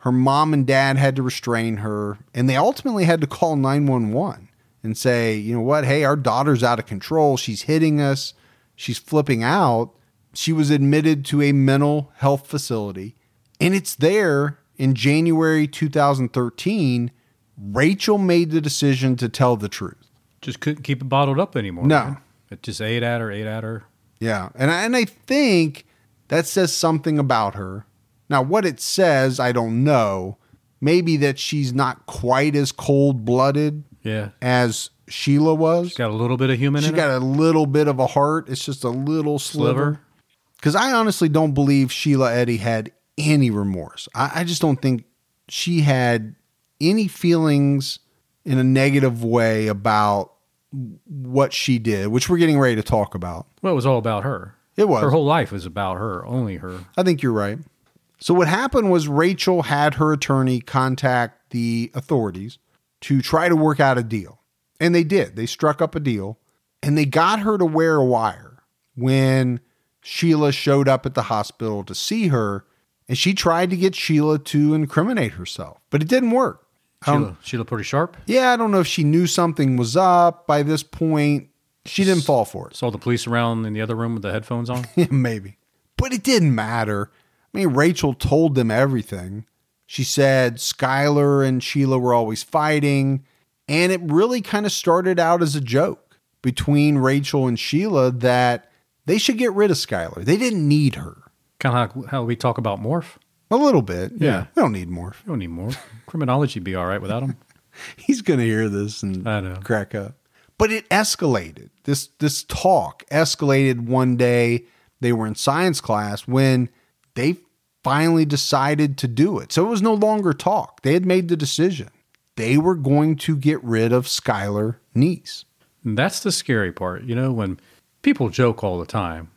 Her mom and dad had to restrain her, and they ultimately had to call 911 and say, you know what? Hey, our daughter's out of control. She's hitting us. She's flipping out. She was admitted to a mental health facility, and it's there in January 2013. Rachel made the decision to tell the truth. Just couldn't keep it bottled up anymore. No. Man. It just ate at her. Yeah. And I think that says something about her. Now, what it says, I don't know. Maybe that she's not quite as cold-blooded as Sheila was. She's got a little bit of human in her. She got a little bit of a heart. It's just a little sliver. Because I honestly don't believe Sheila Eddy had any remorse. I just don't think she had any feelings in a negative way about what she did, which we're getting ready to talk about. Well, it was all about her. It was. Her whole life was about her, only her. I think you're right. So what happened was Rachel had her attorney contact the authorities to try to work out a deal. And they did. They struck up a deal, and they got her to wear a wire when Sheila showed up at the hospital to see her, and she tried to get Sheila to incriminate herself, but it didn't work. Sheila pretty sharp? Yeah, I don't know if she knew something was up by this point. She didn't fall for it. Saw the police around in the other room with the headphones on? Yeah, maybe. But it didn't matter. I mean, Rachel told them everything. She said Skylar and Sheila were always fighting, and it really kind of started out as a joke between Rachel and Sheila that they should get rid of Skylar. They didn't need her. Kind of like how we talk about Morph. A little bit. Yeah. We don't need Morph. You don't need Morph. Criminology would be all right without him. He's going to hear this and I know. Crack up. But it escalated. This talk escalated one day. They were in science class when they finally decided to do it. So it was no longer talk. They had made the decision. They were going to get rid of Skylar Neese. And that's the scary part, when people joke all the time,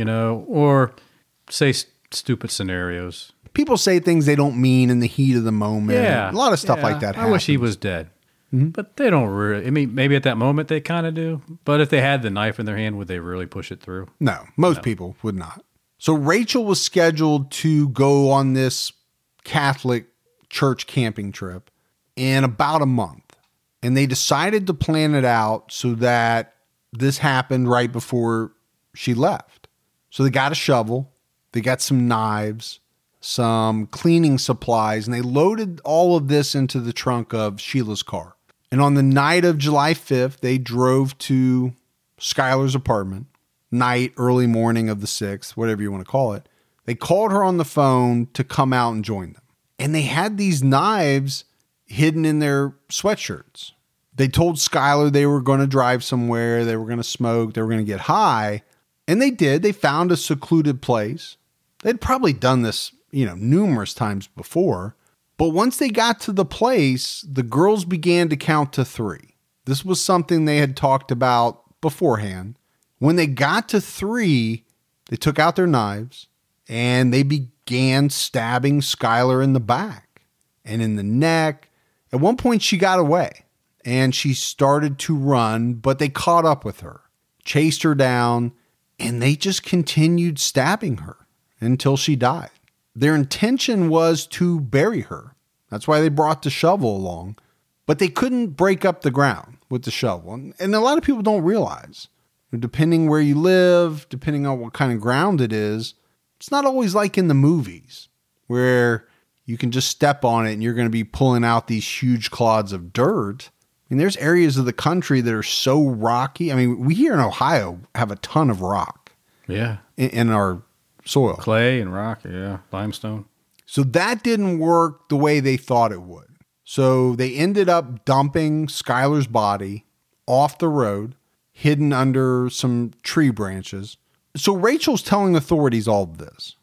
or say stupid scenarios. People say things they don't mean in the heat of the moment. Yeah. A lot of stuff like that happens. I wish he was dead. Mm-hmm. But they don't really. I mean, maybe at that moment they kind of do. But if they had the knife in their hand, would they really push it through? No, most people would not. So Rachel was scheduled to go on this Catholic church camping trip in about a month. And they decided to plan it out so that this happened right before she left. So they got a shovel. They got some knives, some cleaning supplies, and they loaded all of this into the trunk of Sheila's car. And on the night of July 5th, they drove to Skylar's apartment, early morning of the 6th, whatever you want to call it. They called her on the phone to come out and join them. And they had these knives hidden in their sweatshirts. They told Skylar they were going to drive somewhere, they were going to smoke, they were going to get high. And they did. They found a secluded place. They'd probably done this, numerous times before. But once they got to the place, the girls began to count to 3. This was something they had talked about beforehand. When they got to 3, they took out their knives and they began stabbing Skylar in the back and in the neck. At one point, she got away and she started to run, but they caught up with her, chased her down, and they just continued stabbing her until she died. Their intention was to bury her. That's why they brought the shovel along. But they couldn't break up the ground with the shovel. And a lot of people don't realize, depending where you live, depending on what kind of ground it is, it's not always like in the movies where you can just step on it and you're going to be pulling out these huge clods of dirt. I mean, there's areas of the country that are so rocky. I mean, we here in Ohio have a ton of rock. Yeah. In our soil. Clay and rock, yeah. Limestone. So that didn't work the way they thought it would. So they ended up dumping Skylar's body off the road, hidden under some tree branches. So Rachel's telling authorities all of this.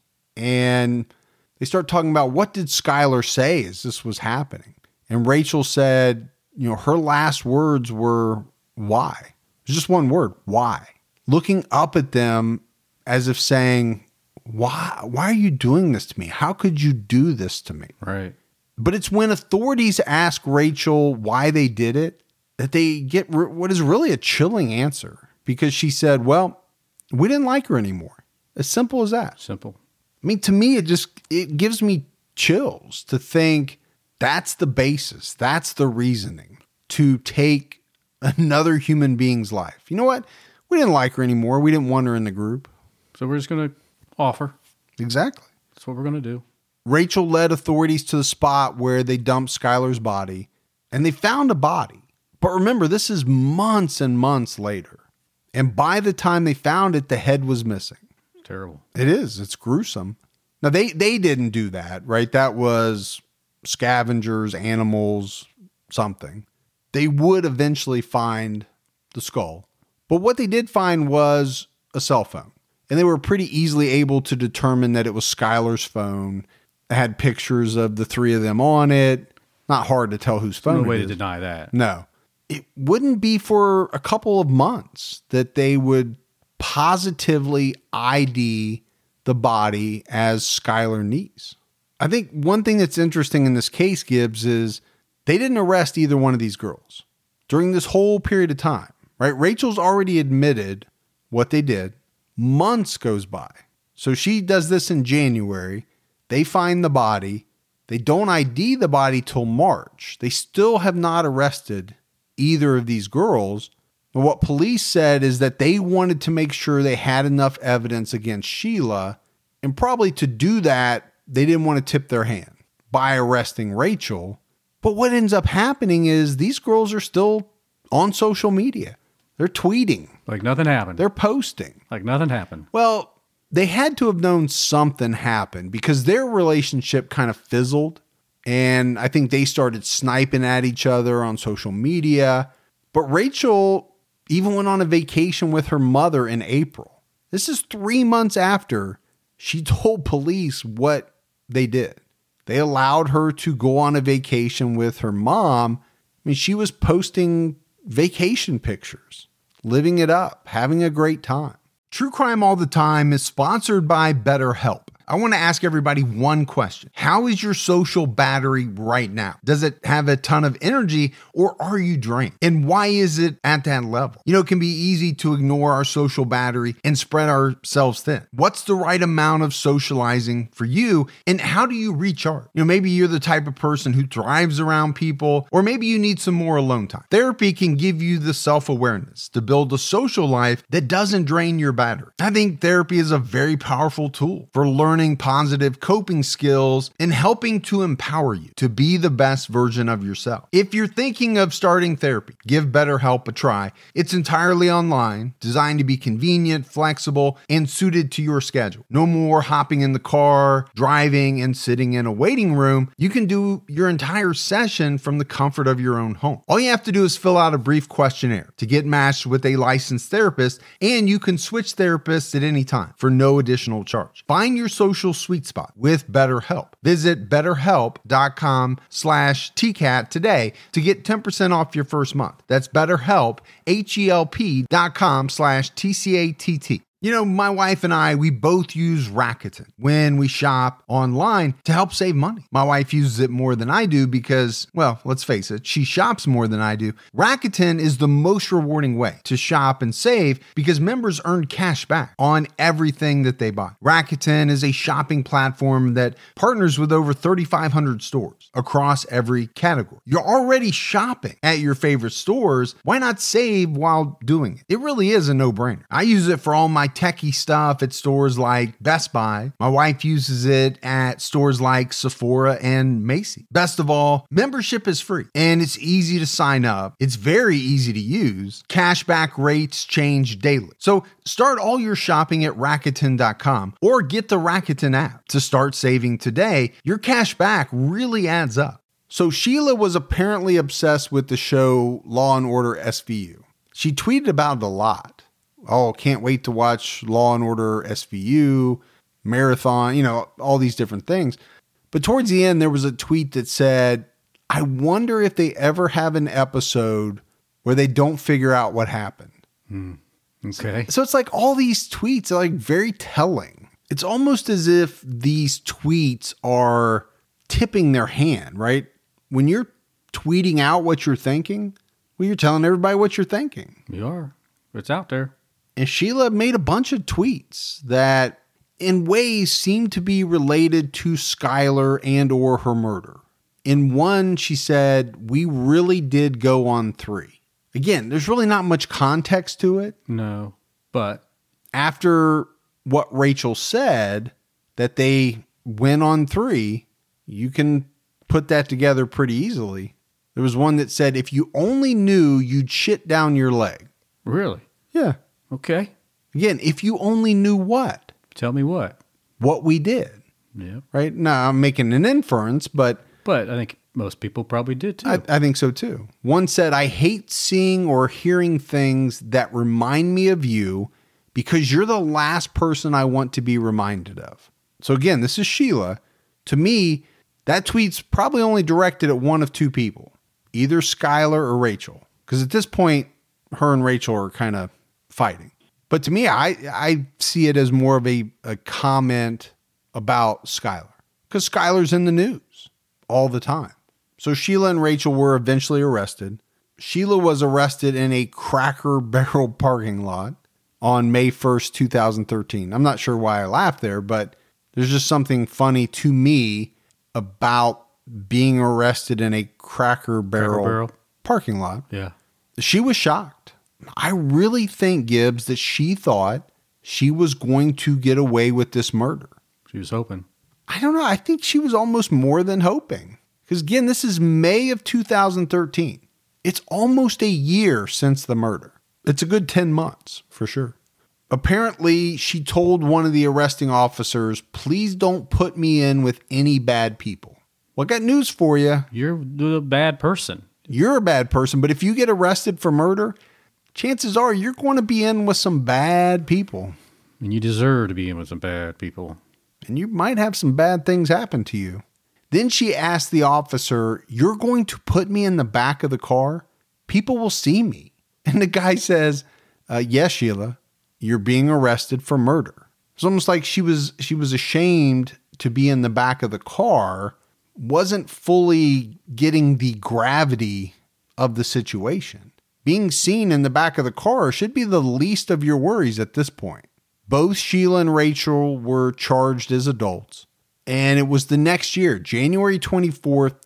And they start talking about, what did Skylar say as this was happening? And Rachel said, her last words were, why? It was just one word, why? Looking up at them as if saying, why are you doing this to me? How could you do this to me? Right. But it's when authorities ask Rachel why they did it that they get what is really a chilling answer, because she said, well, we didn't like her anymore. As simple as that. Simple. I mean, to me, it gives me chills to think that's the basis. That's the reasoning to take another human being's life. You know what? We didn't like her anymore. We didn't want her in the group. So we're just going to offer. Exactly. That's what we're going to do. Rachel led authorities to the spot where they dumped Skylar's body, and they found a body. But remember, this is months and months later. And by the time they found it, the head was missing. Terrible. It is. It's gruesome. Now, they didn't do that, right? That was scavengers, animals, something. They would eventually find the skull. But what they did find was a cell phone. And they were pretty easily able to determine that it was Skylar's phone. It had pictures of the three of them on it. Not hard to tell whose phone it is. No way to deny that. No. It wouldn't be for a couple of months that they would positively ID the body as Skylar Neese. I think one thing that's interesting in this case, Gibbs, is they didn't arrest either one of these girls during this whole period of time, right? Rachel's already admitted what they did. Months goes by. So she does this in January. They find the body. They don't ID the body till March. They still have not arrested either of these girls. But what police said is that they wanted to make sure they had enough evidence against Sheila. And probably to do that, they didn't want to tip their hand by arresting Rachel. But what ends up happening is these girls are still on social media. They're tweeting. Like nothing happened. They're posting. Like nothing happened. Well, they had to have known something happened because their relationship kind of fizzled. And I think they started sniping at each other on social media. But Rachel even went on a vacation with her mother in April. This is 3 months after she told police what they did. They allowed her to go on a vacation with her mom. I mean, she was posting vacation pictures, living it up, having a great time. True Crime All the Time is sponsored by BetterHelp. I want to ask everybody one question. How is your social battery right now? Does it have a ton of energy or are you drained? And why is it at that level? You know, it can be easy to ignore our social battery and spread ourselves thin. What's the right amount of socializing for you? And how do you recharge? You know, maybe you're the type of person who thrives around people, or maybe you need some more alone time. Therapy can give you the self-awareness to build a social life that doesn't drain your battery. I think therapy is a very powerful tool for learning positive coping skills and helping to empower you to be the best version of yourself. If you're thinking of starting therapy, give BetterHelp a try. It's entirely online, designed to be convenient, flexible, and suited to your schedule. No more hopping in the car, driving, and sitting in a waiting room. You can do your entire session from the comfort of your own home. All you have to do is fill out a brief questionnaire to get matched with a licensed therapist, and you can switch therapists at any time for no additional charge. Find your social sweet spot with BetterHelp. Visit betterhelp.com/TCAT today to get 10% off your first month. That's BetterHelp, HELP.com/TCATT. You know, my wife and I, we both use Rakuten when we shop online to help save money. My wife uses it more than I do because, well, let's face it, she shops more than I do. Rakuten is the most rewarding way to shop and save because members earn cash back on everything that they buy. Rakuten is a shopping platform that partners with over 3,500 stores across every category. You're already shopping at your favorite stores. Why not save while doing it? It really is a no-brainer. I use it for all my techie stuff at stores like Best Buy. My wife uses it at stores like Sephora and Macy's. Best of all, membership is free and it's easy to sign up. It's very easy to use. Cashback rates change daily. So start all your shopping at Rakuten.com or get the Rakuten app to start saving today. Your cash back really adds up. So Sheila was apparently obsessed with the show Law and Order SVU. She tweeted about it a lot. Oh, can't wait to watch Law and Order SVU, Marathon, you know, all these different things. But towards the end, there was a tweet that said, I wonder if they ever have an episode where they don't figure out what happened. Okay. So it's like all these tweets are like very telling. It's almost as if these tweets are tipping their hand, right? When you're tweeting out what you're thinking, well, you're telling everybody what you're thinking. You are. It's out there. And Sheila made a bunch of tweets that in ways seemed to be related to Skylar and or her murder. In one, she said, "We really did go on 3." Again, there's really not much context to it. No, but After what Rachel said, that they went on 3, you can put that together pretty easily. There was one that said, "If you only knew, you'd shit down your leg." really? Yeah. Okay. Again, if you only knew what? Tell me what. What we did. Yeah. Right? Now, I'm making an inference, but But I think most people probably did too. I think so too. One said, "I hate seeing or hearing things that remind me of you because you're the last person I want to be reminded of." So again, this is Sheila. To me, that tweet's probably only directed at one of 2 people, either Skylar or Rachel. Because at this point, her and Rachel are kind of fighting. But to me, I see it as more of a comment about Skylar. Because Skylar's in the news all the time. So Sheila and Rachel were eventually arrested. Sheila was arrested in a Cracker Barrel parking lot on May 1st, 2013. I'm not sure why I laughed there, but there's just something funny to me about being arrested in a Cracker Barrel parking lot. Yeah. She was shocked. I really think, Gibbs, that she thought she was going to get away with this murder. She was hoping. I don't know. I think she was almost more than hoping. Because again, this is May of 2013. It's almost a year since the murder. It's a good 10 months for sure. Apparently, she told one of the arresting officers, "Please don't put me in with any bad people." Well, I got news for you. You're the bad person. You're a bad person, but if you get arrested for murder, chances are you're going to be in with some bad people. And you deserve to be in with some bad people. And you might have some bad things happen to you. Then she asked the officer, "You're going to put me in the back of the car? People will see me." And the guy says, "Yes, Sheila, you're being arrested for murder." It's almost like she was ashamed to be in the back of the car, wasn't fully getting the gravity of the situation. Being seen in the back of the car should be the least of your worries at this point. Both Sheila and Rachel were charged as adults. And it was the next year, January 24th,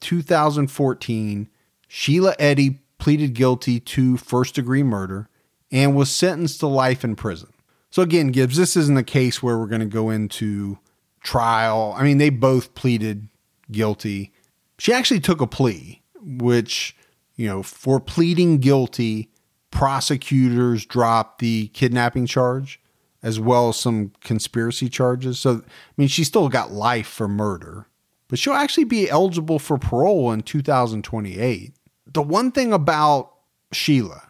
2014, Sheila Eddy pleaded guilty to first-degree murder and was sentenced to life in prison. So again, Gibbs, this isn't a case where we're going to go into trial. I mean, they both pleaded guilty. She actually took a plea, which, for pleading guilty, prosecutors dropped the kidnapping charge as well as some conspiracy charges. So, she still got life for murder, but she'll actually be eligible for parole in 2028. The one thing about Sheila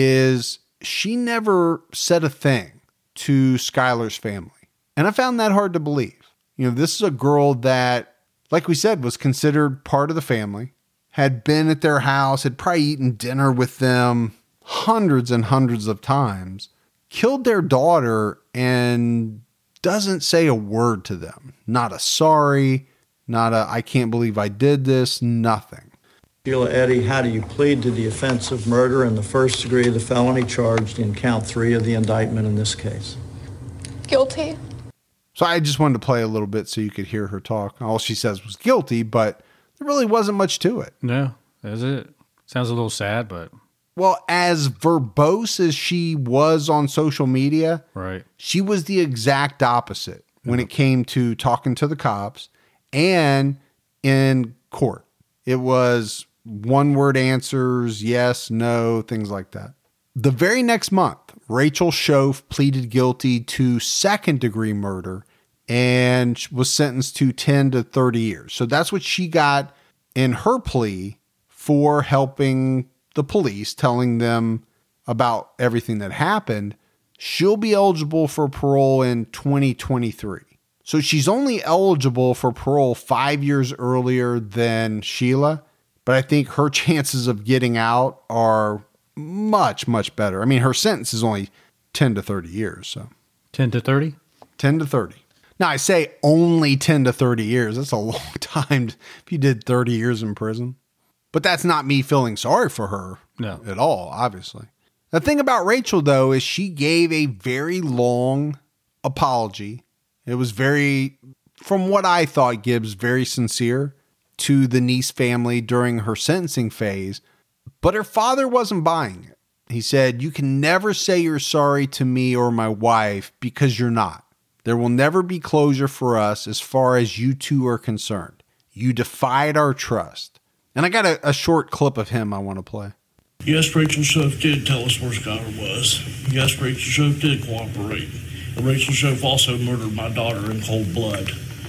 is she never said a thing to Skylar's family. And I found that hard to believe. This is a girl that, like we said, was considered part of the family, had been at their house, had probably eaten dinner with them hundreds and hundreds of times, killed their daughter, and doesn't say a word to them. Not a sorry, not a "I can't believe I did this," nothing. Sheila Eddy, how do you plead to the offense of murder in the first degree of the felony charged in count 3 of the indictment in this case? Guilty. So I just wanted to play a little bit so you could hear her talk. All she says was guilty, but there really wasn't much to it. No, that's it. Sounds a little sad, but... Well, as verbose as she was on social media, right, she was the exact opposite when it came to talking to the cops and in court. It was one-word answers, yes, no, things like that. The very next month, Rachel Shoaf pleaded guilty to second-degree murder and was sentenced to 10 to 30 years. So that's what she got in her plea for helping the police, telling them about everything that happened. She'll be eligible for parole in 2023. So she's only eligible for parole 5 years earlier than Sheila, but I think her chances of getting out are much, much better. Her sentence is only 10 to 30 years. So 10 to 30? 10 to 30. Now, I say only 10 to 30 years. That's a long time if you did 30 years in prison. But that's not me feeling sorry for her at all, obviously. The thing about Rachel, though, is she gave a very long apology It was very, from what I thought, Gibbs, very sincere to the Neese family during her sentencing phase, but her father wasn't buying it. He said, "You can never say you're sorry to me or my wife because you're not. There will never be closure for us as far as you two are concerned. You defied our trust." And I got a short clip of him I want to play. Yes, Rachel Schoaf did tell us where Skylar was. Yes, Rachel Schoaf did cooperate. And Rachel Schoaf also murdered my daughter in cold blood.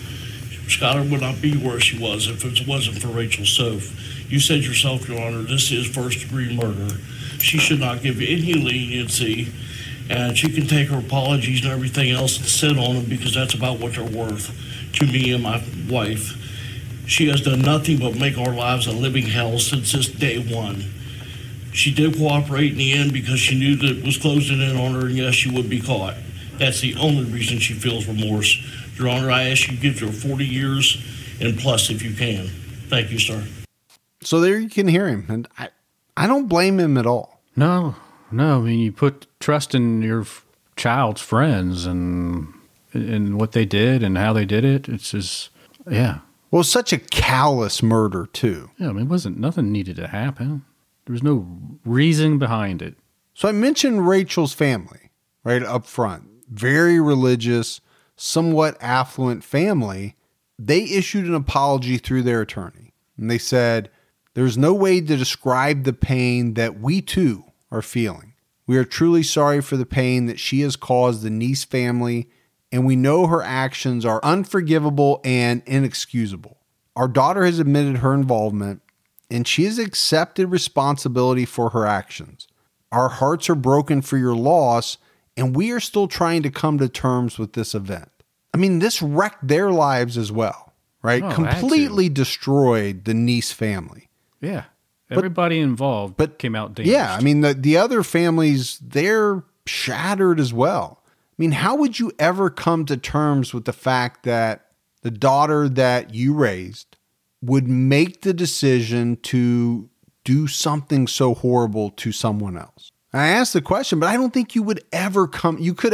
Skylar would not be where she was if it wasn't for Rachel Schoaf. You said yourself, Your Honor, this is first-degree murder. She should not give any leniency, and she can take her apologies and everything else and sit on them because that's about what they're worth to me and my wife. She has done nothing but make our lives a living hell since this day one. She did cooperate in the end because she knew that it was closing in on her, and yes, she would be caught. That's the only reason she feels remorse. Your Honor, I ask you to give her 40 years and plus if you can. Thank you, sir. So there you can hear him, and I don't blame him at all. No. I mean, you put trust in your child's friends and what they did and how they did it. It's just, yeah. Well, it's such a callous murder, too. Yeah, I mean, nothing needed to happen. There was no reason behind it. So I mentioned Rachel's family right up front. Very religious, somewhat affluent family. They issued an apology through their attorney. And they said, "There's no way to describe the pain that we too are feeling. We are truly sorry for the pain that she has caused the Neese family, and we know her actions are unforgivable and inexcusable. Our daughter has admitted her involvement, and she has accepted responsibility for her actions. Our hearts are broken for your loss, and we are still trying to come to terms with this event." I mean, this wrecked their lives as well, right? Oh, Completely destroyed the Neese family. Yeah. Everybody involved came out damaged. Yeah, I mean, the other families, they're shattered as well. I mean, how would you ever come to terms with the fact that the daughter that you raised would make the decision to do something so horrible to someone else? And I asked the question, but I don't think you could ever come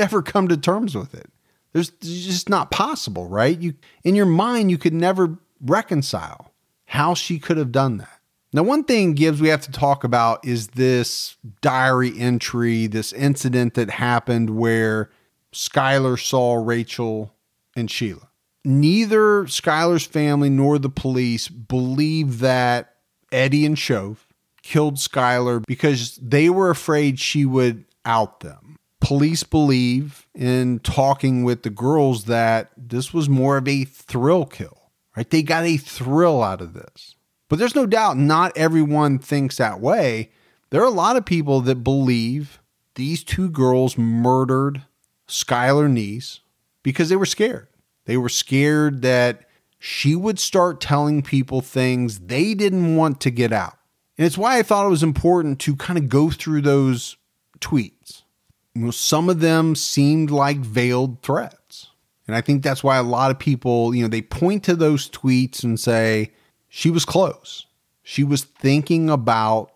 to terms with it. It's just not possible, right? In your mind, you could never reconcile how she could have done that. Now, one thing, Gibbs, we have to talk about is this diary entry, this incident that happened where Skylar saw Rachel and Sheila. Neither Skylar's family nor the police believe that Eddie and Schoaf killed Skylar because they were afraid she would out them. Police believe, in talking with the girls, that this was more of a thrill kill, right? They got a thrill out of this. But there's no doubt not everyone thinks that way. There are a lot of people that believe these two girls murdered Skylar Neese because they were scared. They were scared that she would start telling people things they didn't want to get out. And it's why I thought it was important to kind of go through those tweets. You know, some of them seemed like veiled threats. And I think that's why a lot of people, they point to those tweets and say, she was close. She was thinking about,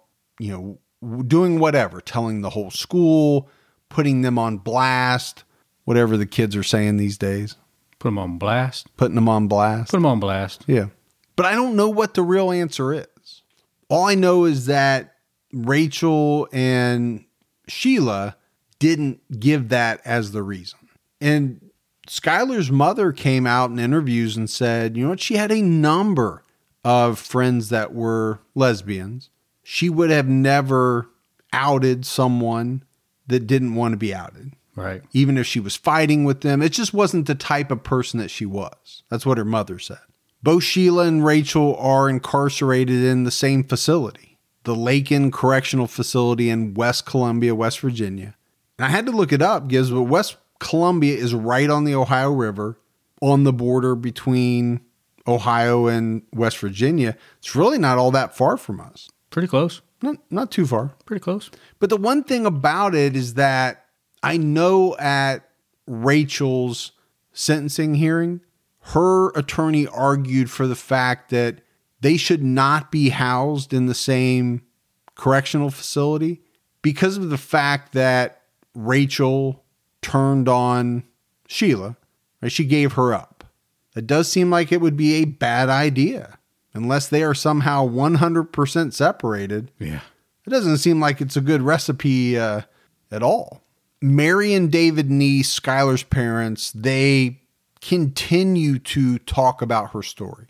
doing whatever, telling the whole school, putting them on blast, whatever the kids are saying these days. Put them on blast. Putting them on blast. Put them on blast. Yeah. But I don't know what the real answer is. All I know is that Rachel and Sheila didn't give that as the reason. And Skylar's mother came out in interviews and said, she had a number of friends that were lesbians. She would have never outed someone that didn't want to be outed. Right. Even if she was fighting with them, it just wasn't the type of person that she was. That's what her mother said. Both Sheila and Rachel are incarcerated in the same facility, the Lakin Correctional Facility in West Columbia, West Virginia. And I had to look it up, Gibbs, but West Columbia is right on the Ohio River, on the border between Ohio and West Virginia. It's really not all that far from us. Pretty close. Not too far. Pretty close. But the one thing about it is that I know at Rachel's sentencing hearing, her attorney argued for the fact that they should not be housed in the same correctional facility because of the fact that Rachel turned on Sheila Right? She gave her up. It does seem like it would be a bad idea unless they are somehow 100% separated. Yeah. It doesn't seem like it's a good recipe at all. Mary and David Neese, Skylar's parents, they continue to talk about her story.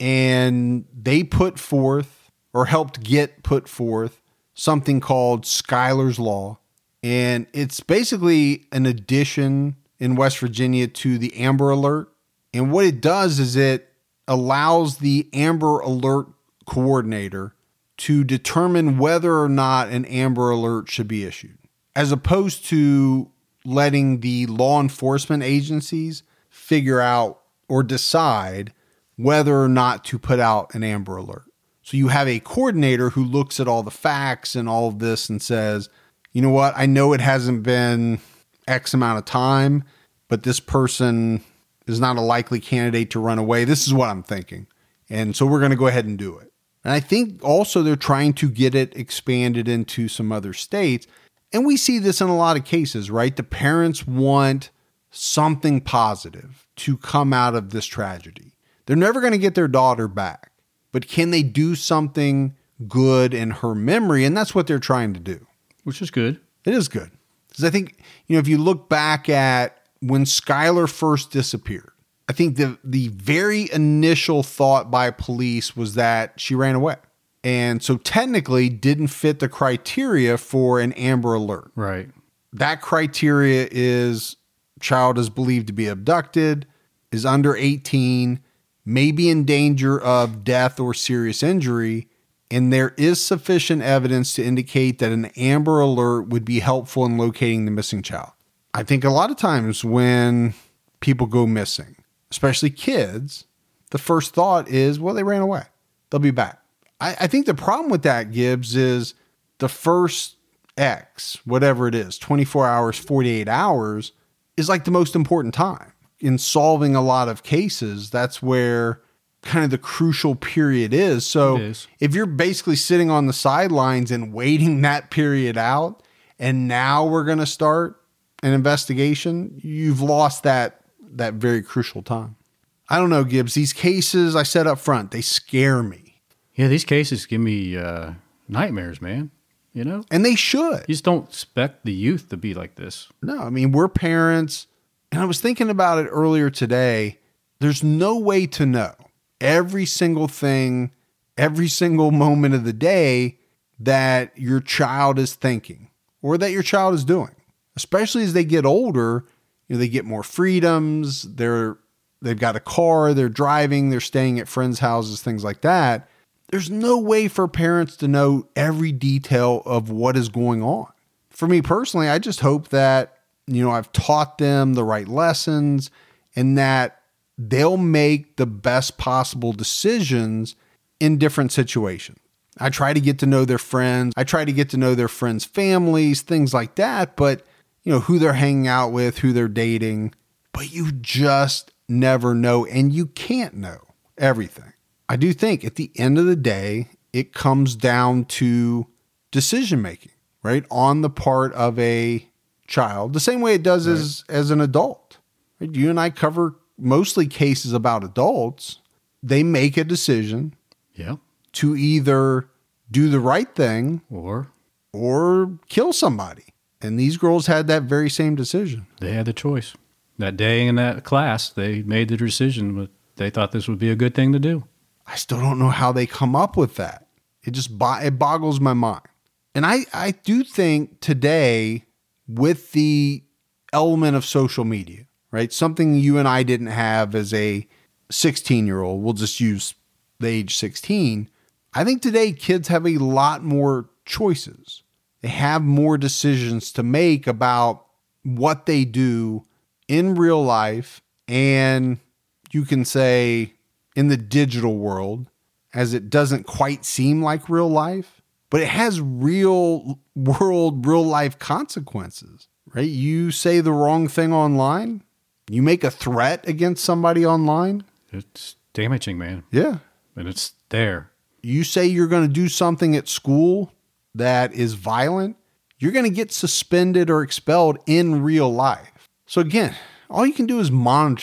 And they put forth, or helped get put forth, something called Skylar's Law. And it's basically an addition in West Virginia to the Amber Alert. And what it does is it allows the Amber Alert coordinator to determine whether or not an Amber Alert should be issued, as opposed to letting the law enforcement agencies figure out or decide whether or not to put out an Amber Alert. So you have a coordinator who looks at all the facts and all of this and says, you know what, I know it hasn't been X amount of time, but this person is not a likely candidate to run away. This is what I'm thinking. And so we're going to go ahead and do it. And I think also they're trying to get it expanded into some other states. And we see this in a lot of cases, right? The parents want something positive to come out of this tragedy. They're never going to get their daughter back, but can they do something good in her memory? And that's what they're trying to do. Which is good. It is good. Because I think, if you look back at when Skylar first disappeared, I think the very initial thought by police was that she ran away. And so technically didn't fit the criteria for an Amber Alert. Right. That criteria is child is believed to be abducted, is under 18, may be in danger of death or serious injury, and there is sufficient evidence to indicate that an Amber Alert would be helpful in locating the missing child. I think a lot of times when people go missing, especially kids, the first thought is, well, they ran away. They'll be back. I think the problem with that, Gibbs, is the first X, whatever it is, 24 hours, 48 hours, is like the most important time. In solving a lot of cases, that's where kind of the crucial period is. So if you're basically sitting on the sidelines and waiting that period out, and now we're going to start an investigation, you've lost that very crucial time. I don't know, Gibbs. These cases, I said up front, they scare me. Yeah, these cases give me nightmares, man. And they should. You just don't expect the youth to be like this. No, I mean, we're parents. And I was thinking about it earlier today. There's no way to know every single thing, every single moment of the day that your child is thinking or that your child is doing. Especially as they get older, they get more freedoms. They've got a car, they're driving, they're staying at friends' houses, things like that. There's no way for parents to know every detail of what is going on. For me personally, I just hope that, I've taught them the right lessons and that they'll make the best possible decisions in different situations. I try to get to know their friends. I try to get to know their friends' families, things like that. But, who they're hanging out with, who they're dating. But you just never know, and you can't know everything. I do think at the end of the day, it comes down to decision making, right? On the part of a child, the same way it does as an adult. Right? You and I cover mostly cases about adults. They make a decision to either do the right thing or kill somebody. And these girls had that very same decision. They had the choice. That day in that class, they made the decision, but they thought this would be a good thing to do. I still don't know how they come up with that. It boggles my mind. And I do think today, with the element of social media, right? Something you and I didn't have as a 16-year-old. We'll just use the age 16. I think today kids have a lot more choices. They have more decisions to make about what they do in real life, and you can say in the digital world, as it doesn't quite seem like real life, but it has real world, real life consequences, right? You say the wrong thing online, you make a threat against somebody online. It's damaging, man. Yeah. And it's there. You say you're going to do something at school that is violent, you're going to get suspended or expelled in real life. So again, all you can do is monitor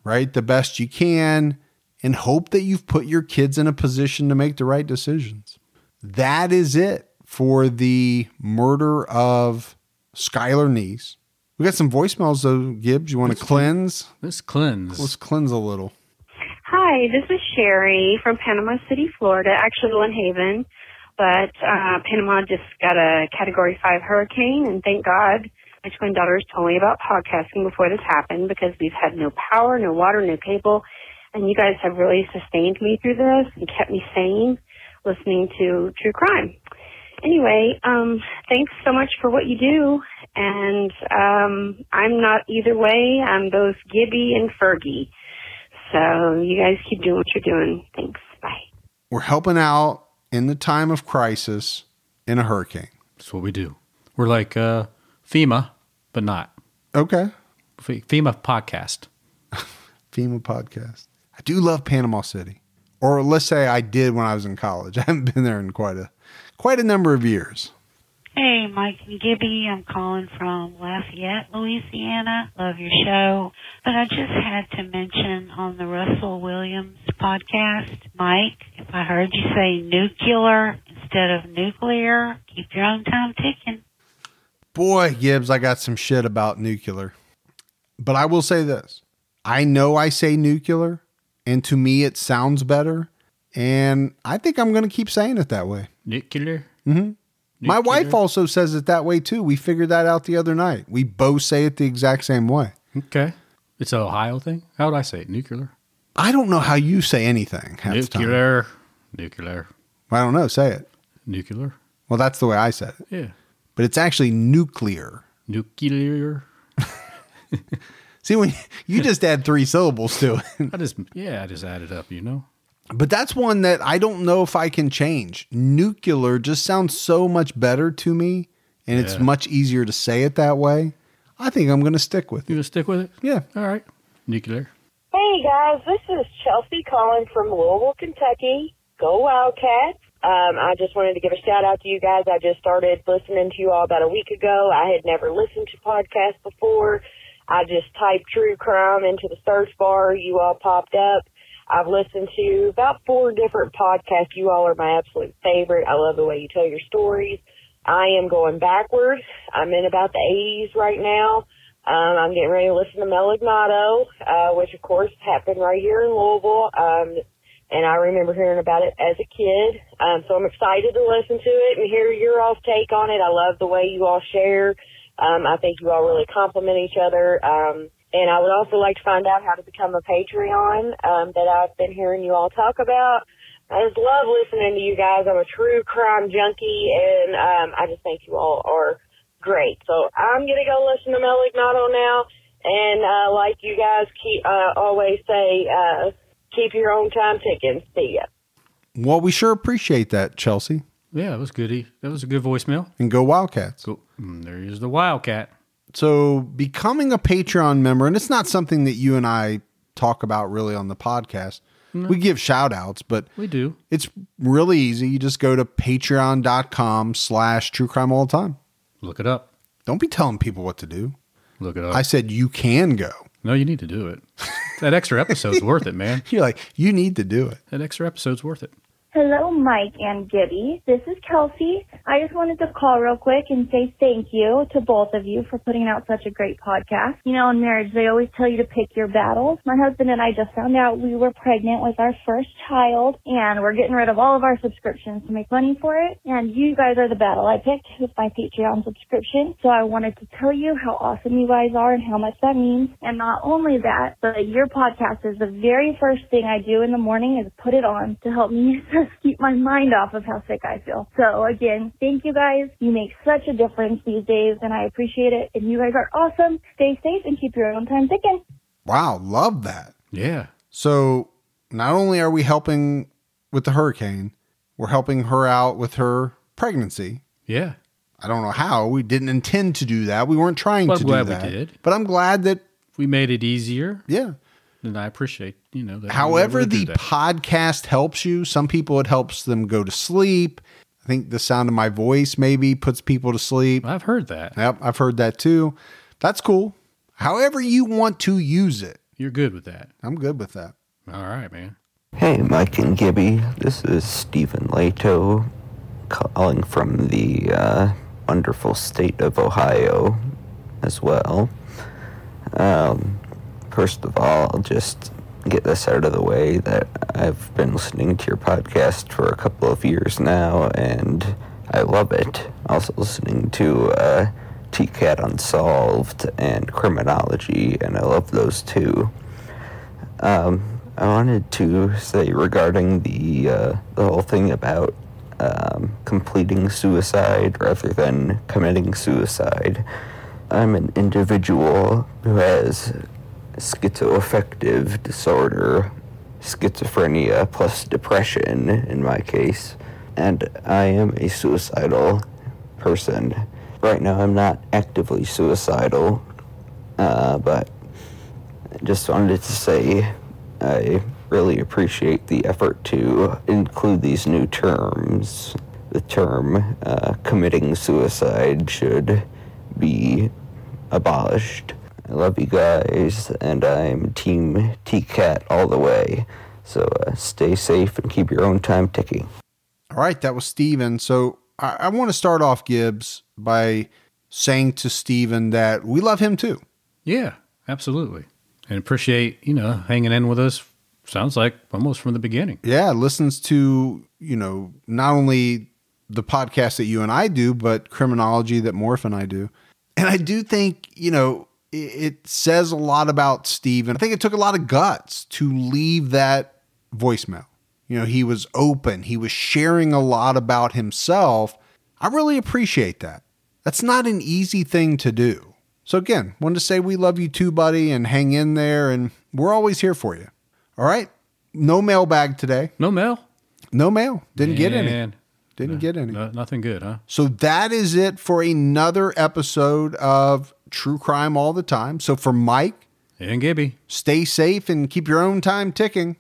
right? The best you can, and hope that you've put your kids in a position to make the right decisions. That is it for the murder of Skylar Neese. We got some voicemails though, Gibbs. You want to cleanse? Let's cleanse. Let's cleanse a little. Hi, this is Sherry from Panama City, Florida, actually Glen Haven, but Panama just got a Category 5 hurricane, and thank God my twin daughters told me about podcasting before this happened, because we've had no power, no water, no cable, and you guys have really sustained me through this and kept me sane listening to true crime. Anyway, thanks so much for what you do, and I'm not either way. I'm both Gibby and Fergie. So you guys keep doing what you're doing. Thanks. Bye. We're helping out in the time of crisis in a hurricane. That's what we do. We're like FEMA, but not. Okay. FEMA podcast. FEMA podcast. I do love Panama City. Or let's say I did when I was in college. I haven't been there in quite a number of years. Hey, Mike and Gibby. I'm calling from Lafayette, Louisiana. Love your show. But I just had to mention on the Russell Williams podcast, Mike, if I heard you say nuclear instead of nuclear, keep your own time ticking. Boy, Gibbs, I got some shit about nuclear. But I will say this. I know I say nuclear, and to me it sounds better. And I think I'm going to keep saying it that way. Nuclear? Mm-hmm. My wife also says it that way too. We figured that out the other night. We both say it the exact same way. Okay. It's an Ohio thing? How would I say it? Nuclear? I don't know how you say anything half the time. Nuclear. I don't know. Say it. Nuclear. Well, that's the way I said it. Yeah. But it's actually nuclear. Nuclear. See, when you just add 3 syllables to it. I just added up, you know. But that's one that I don't know if I can change. Nuclear just sounds so much better to me, and it's much easier to say it that way. I think I'm going to stick with it. You going to stick with it? Yeah. All right. Nuclear. Hey, guys. This is Chelsea calling from Louisville, Kentucky. Go Wildcats. I just wanted to give a shout-out to you guys. I just started listening to you all about a week ago. I had never listened to podcasts before. I just typed true crime into the search bar. You all popped up. I've listened to about 4 different podcasts. You all are my absolute favorite. I love the way you tell your stories. I am going backwards. I'm in about the 80s right now. I'm getting ready to listen to Mel Ignato, which, of course, happened right here in Louisville. And I remember hearing about it as a kid. So I'm excited to listen to it and hear your all's take on it. I love the way you all share. I think you all really compliment each other. And I would also like to find out how to become a Patreon that I've been hearing you all talk about. I just love listening to you guys. I'm a true crime junkie, and I just think you all are great. So I'm going to go listen to Mel Ignato now. And like you guys always say, keep your own time ticking. See ya. Well, we sure appreciate that, Chelsea. Yeah, that was good. That was a good voicemail. And go Wildcats. Cool. There is the Wildcat. So becoming a Patreon member, and it's not something that you and I talk about really on the podcast. No. We give shout outs, but we do. It's really easy. You just go to patreon.com/true crime all the time. Look it up. Don't be telling people what to do. Look it up. I said you can go. No, you need to do it. That extra episode's worth it, man. You're like, you need to do it. That extra episode's worth it. Hello, Mike and Gibby. This is Kelsey. I just wanted to call real quick and say thank you to both of you for putting out such a great podcast. You know, in marriage, they always tell you to pick your battles. My husband and I just found out we were pregnant with our first child, and we're getting rid of all of our subscriptions to make money for it. And you guys are the battle I picked with my Patreon subscription. So I wanted to tell you how awesome you guys are and how much that means. And not only that, but your podcast is the very first thing I do in the morning is put it on to help me keep my mind off of how sick I feel. So again, thank you guys. You make such a difference these days, and I appreciate it. And you guys are awesome. Stay safe and keep your own time ticking. Wow, love that. Yeah. So not only are we helping with the hurricane, we're helping her out with her pregnancy. Yeah. I don't know how. We didn't intend to do that. We weren't trying to do that. I'm glad we did. But I'm glad that we made it easier. Yeah. And I appreciate, that. However, the podcast helps you. Some people, it helps them go to sleep. I think the sound of my voice maybe puts people to sleep. I've heard that. Yep, I've heard that too. That's cool. However you want to use it, You're good with that. I'm good with that. All right, man. Hey, Mike and Gibby. This is Stephen Lato calling from the wonderful state of Ohio as well. First of all, I'll just get this out of the way that I've been listening to your podcast for a couple of years now, and I love it. Also listening to TCAT Unsolved and Criminology, and I love those too. I wanted to say regarding the whole thing about completing suicide rather than committing suicide. I'm an individual who has schizoaffective disorder, schizophrenia plus depression in my case, and I am a suicidal person. Right now I'm not actively suicidal, but I just wanted to say I really appreciate the effort to include these new terms. The term committing suicide should be abolished. I love you guys, and I'm Team TCAT all the way. So stay safe and keep your own time ticking. All right, that was Steven. So I want to start off, Gibbs, by saying to Steven that we love him too. Yeah, absolutely. And appreciate, hanging in with us. Sounds like almost from the beginning. Yeah, listens to, not only the podcast that you and I do, but Criminology that Morph and I do. And I do think, it says a lot about Steven. I think it took a lot of guts to leave that voicemail. He was open. He was sharing a lot about himself. I really appreciate that. That's not an easy thing to do. So again, wanted to say we love you too, buddy, and hang in there, and we're always here for you. All right? No mailbag today. No mail? No mail. Didn't get any. Didn't get any. Nothing good, huh? So that is it for another episode of True Crime All the Time. So for Mike and Gibby, stay safe and keep your own time ticking.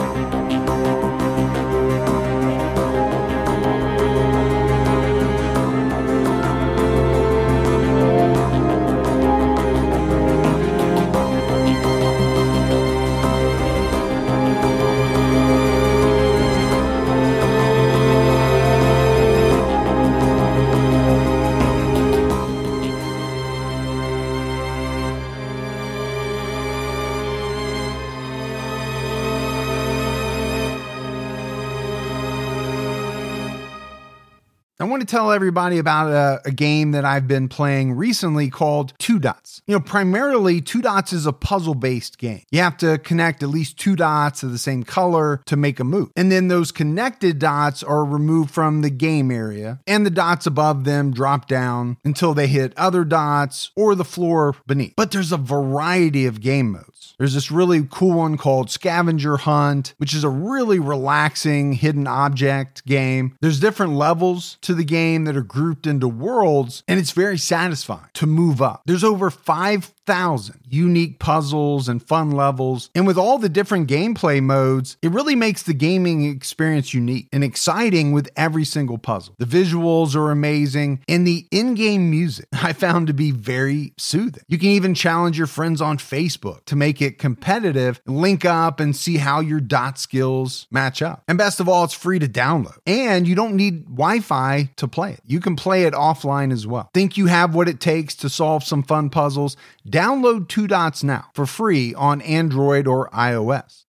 I want to tell everybody about a game that I've been playing recently called Two Dots. Primarily, Two Dots is a puzzle-based game. You have to connect at least two dots of the same color to make a move. And then those connected dots are removed from the game area, and the dots above them drop down until they hit other dots or the floor beneath. But there's a variety of game modes. There's this really cool one called Scavenger Hunt, which is a really relaxing hidden object game. There's different levels to the game that are grouped into worlds, and it's very satisfying to move up. There's over 5,000 unique puzzles and fun levels, and with all the different gameplay modes, it really makes the gaming experience unique and exciting with every single puzzle. The visuals are amazing, and the in-game music I found to be very soothing. You can even challenge your friends on Facebook to make it competitive, link up and see how your dot skills match up. And best of all, it's free to download, and you don't need Wi-Fi to play it. You can play it offline as well. Think you have what it takes to solve some fun puzzles? Download Two Dots now for free on Android or iOS.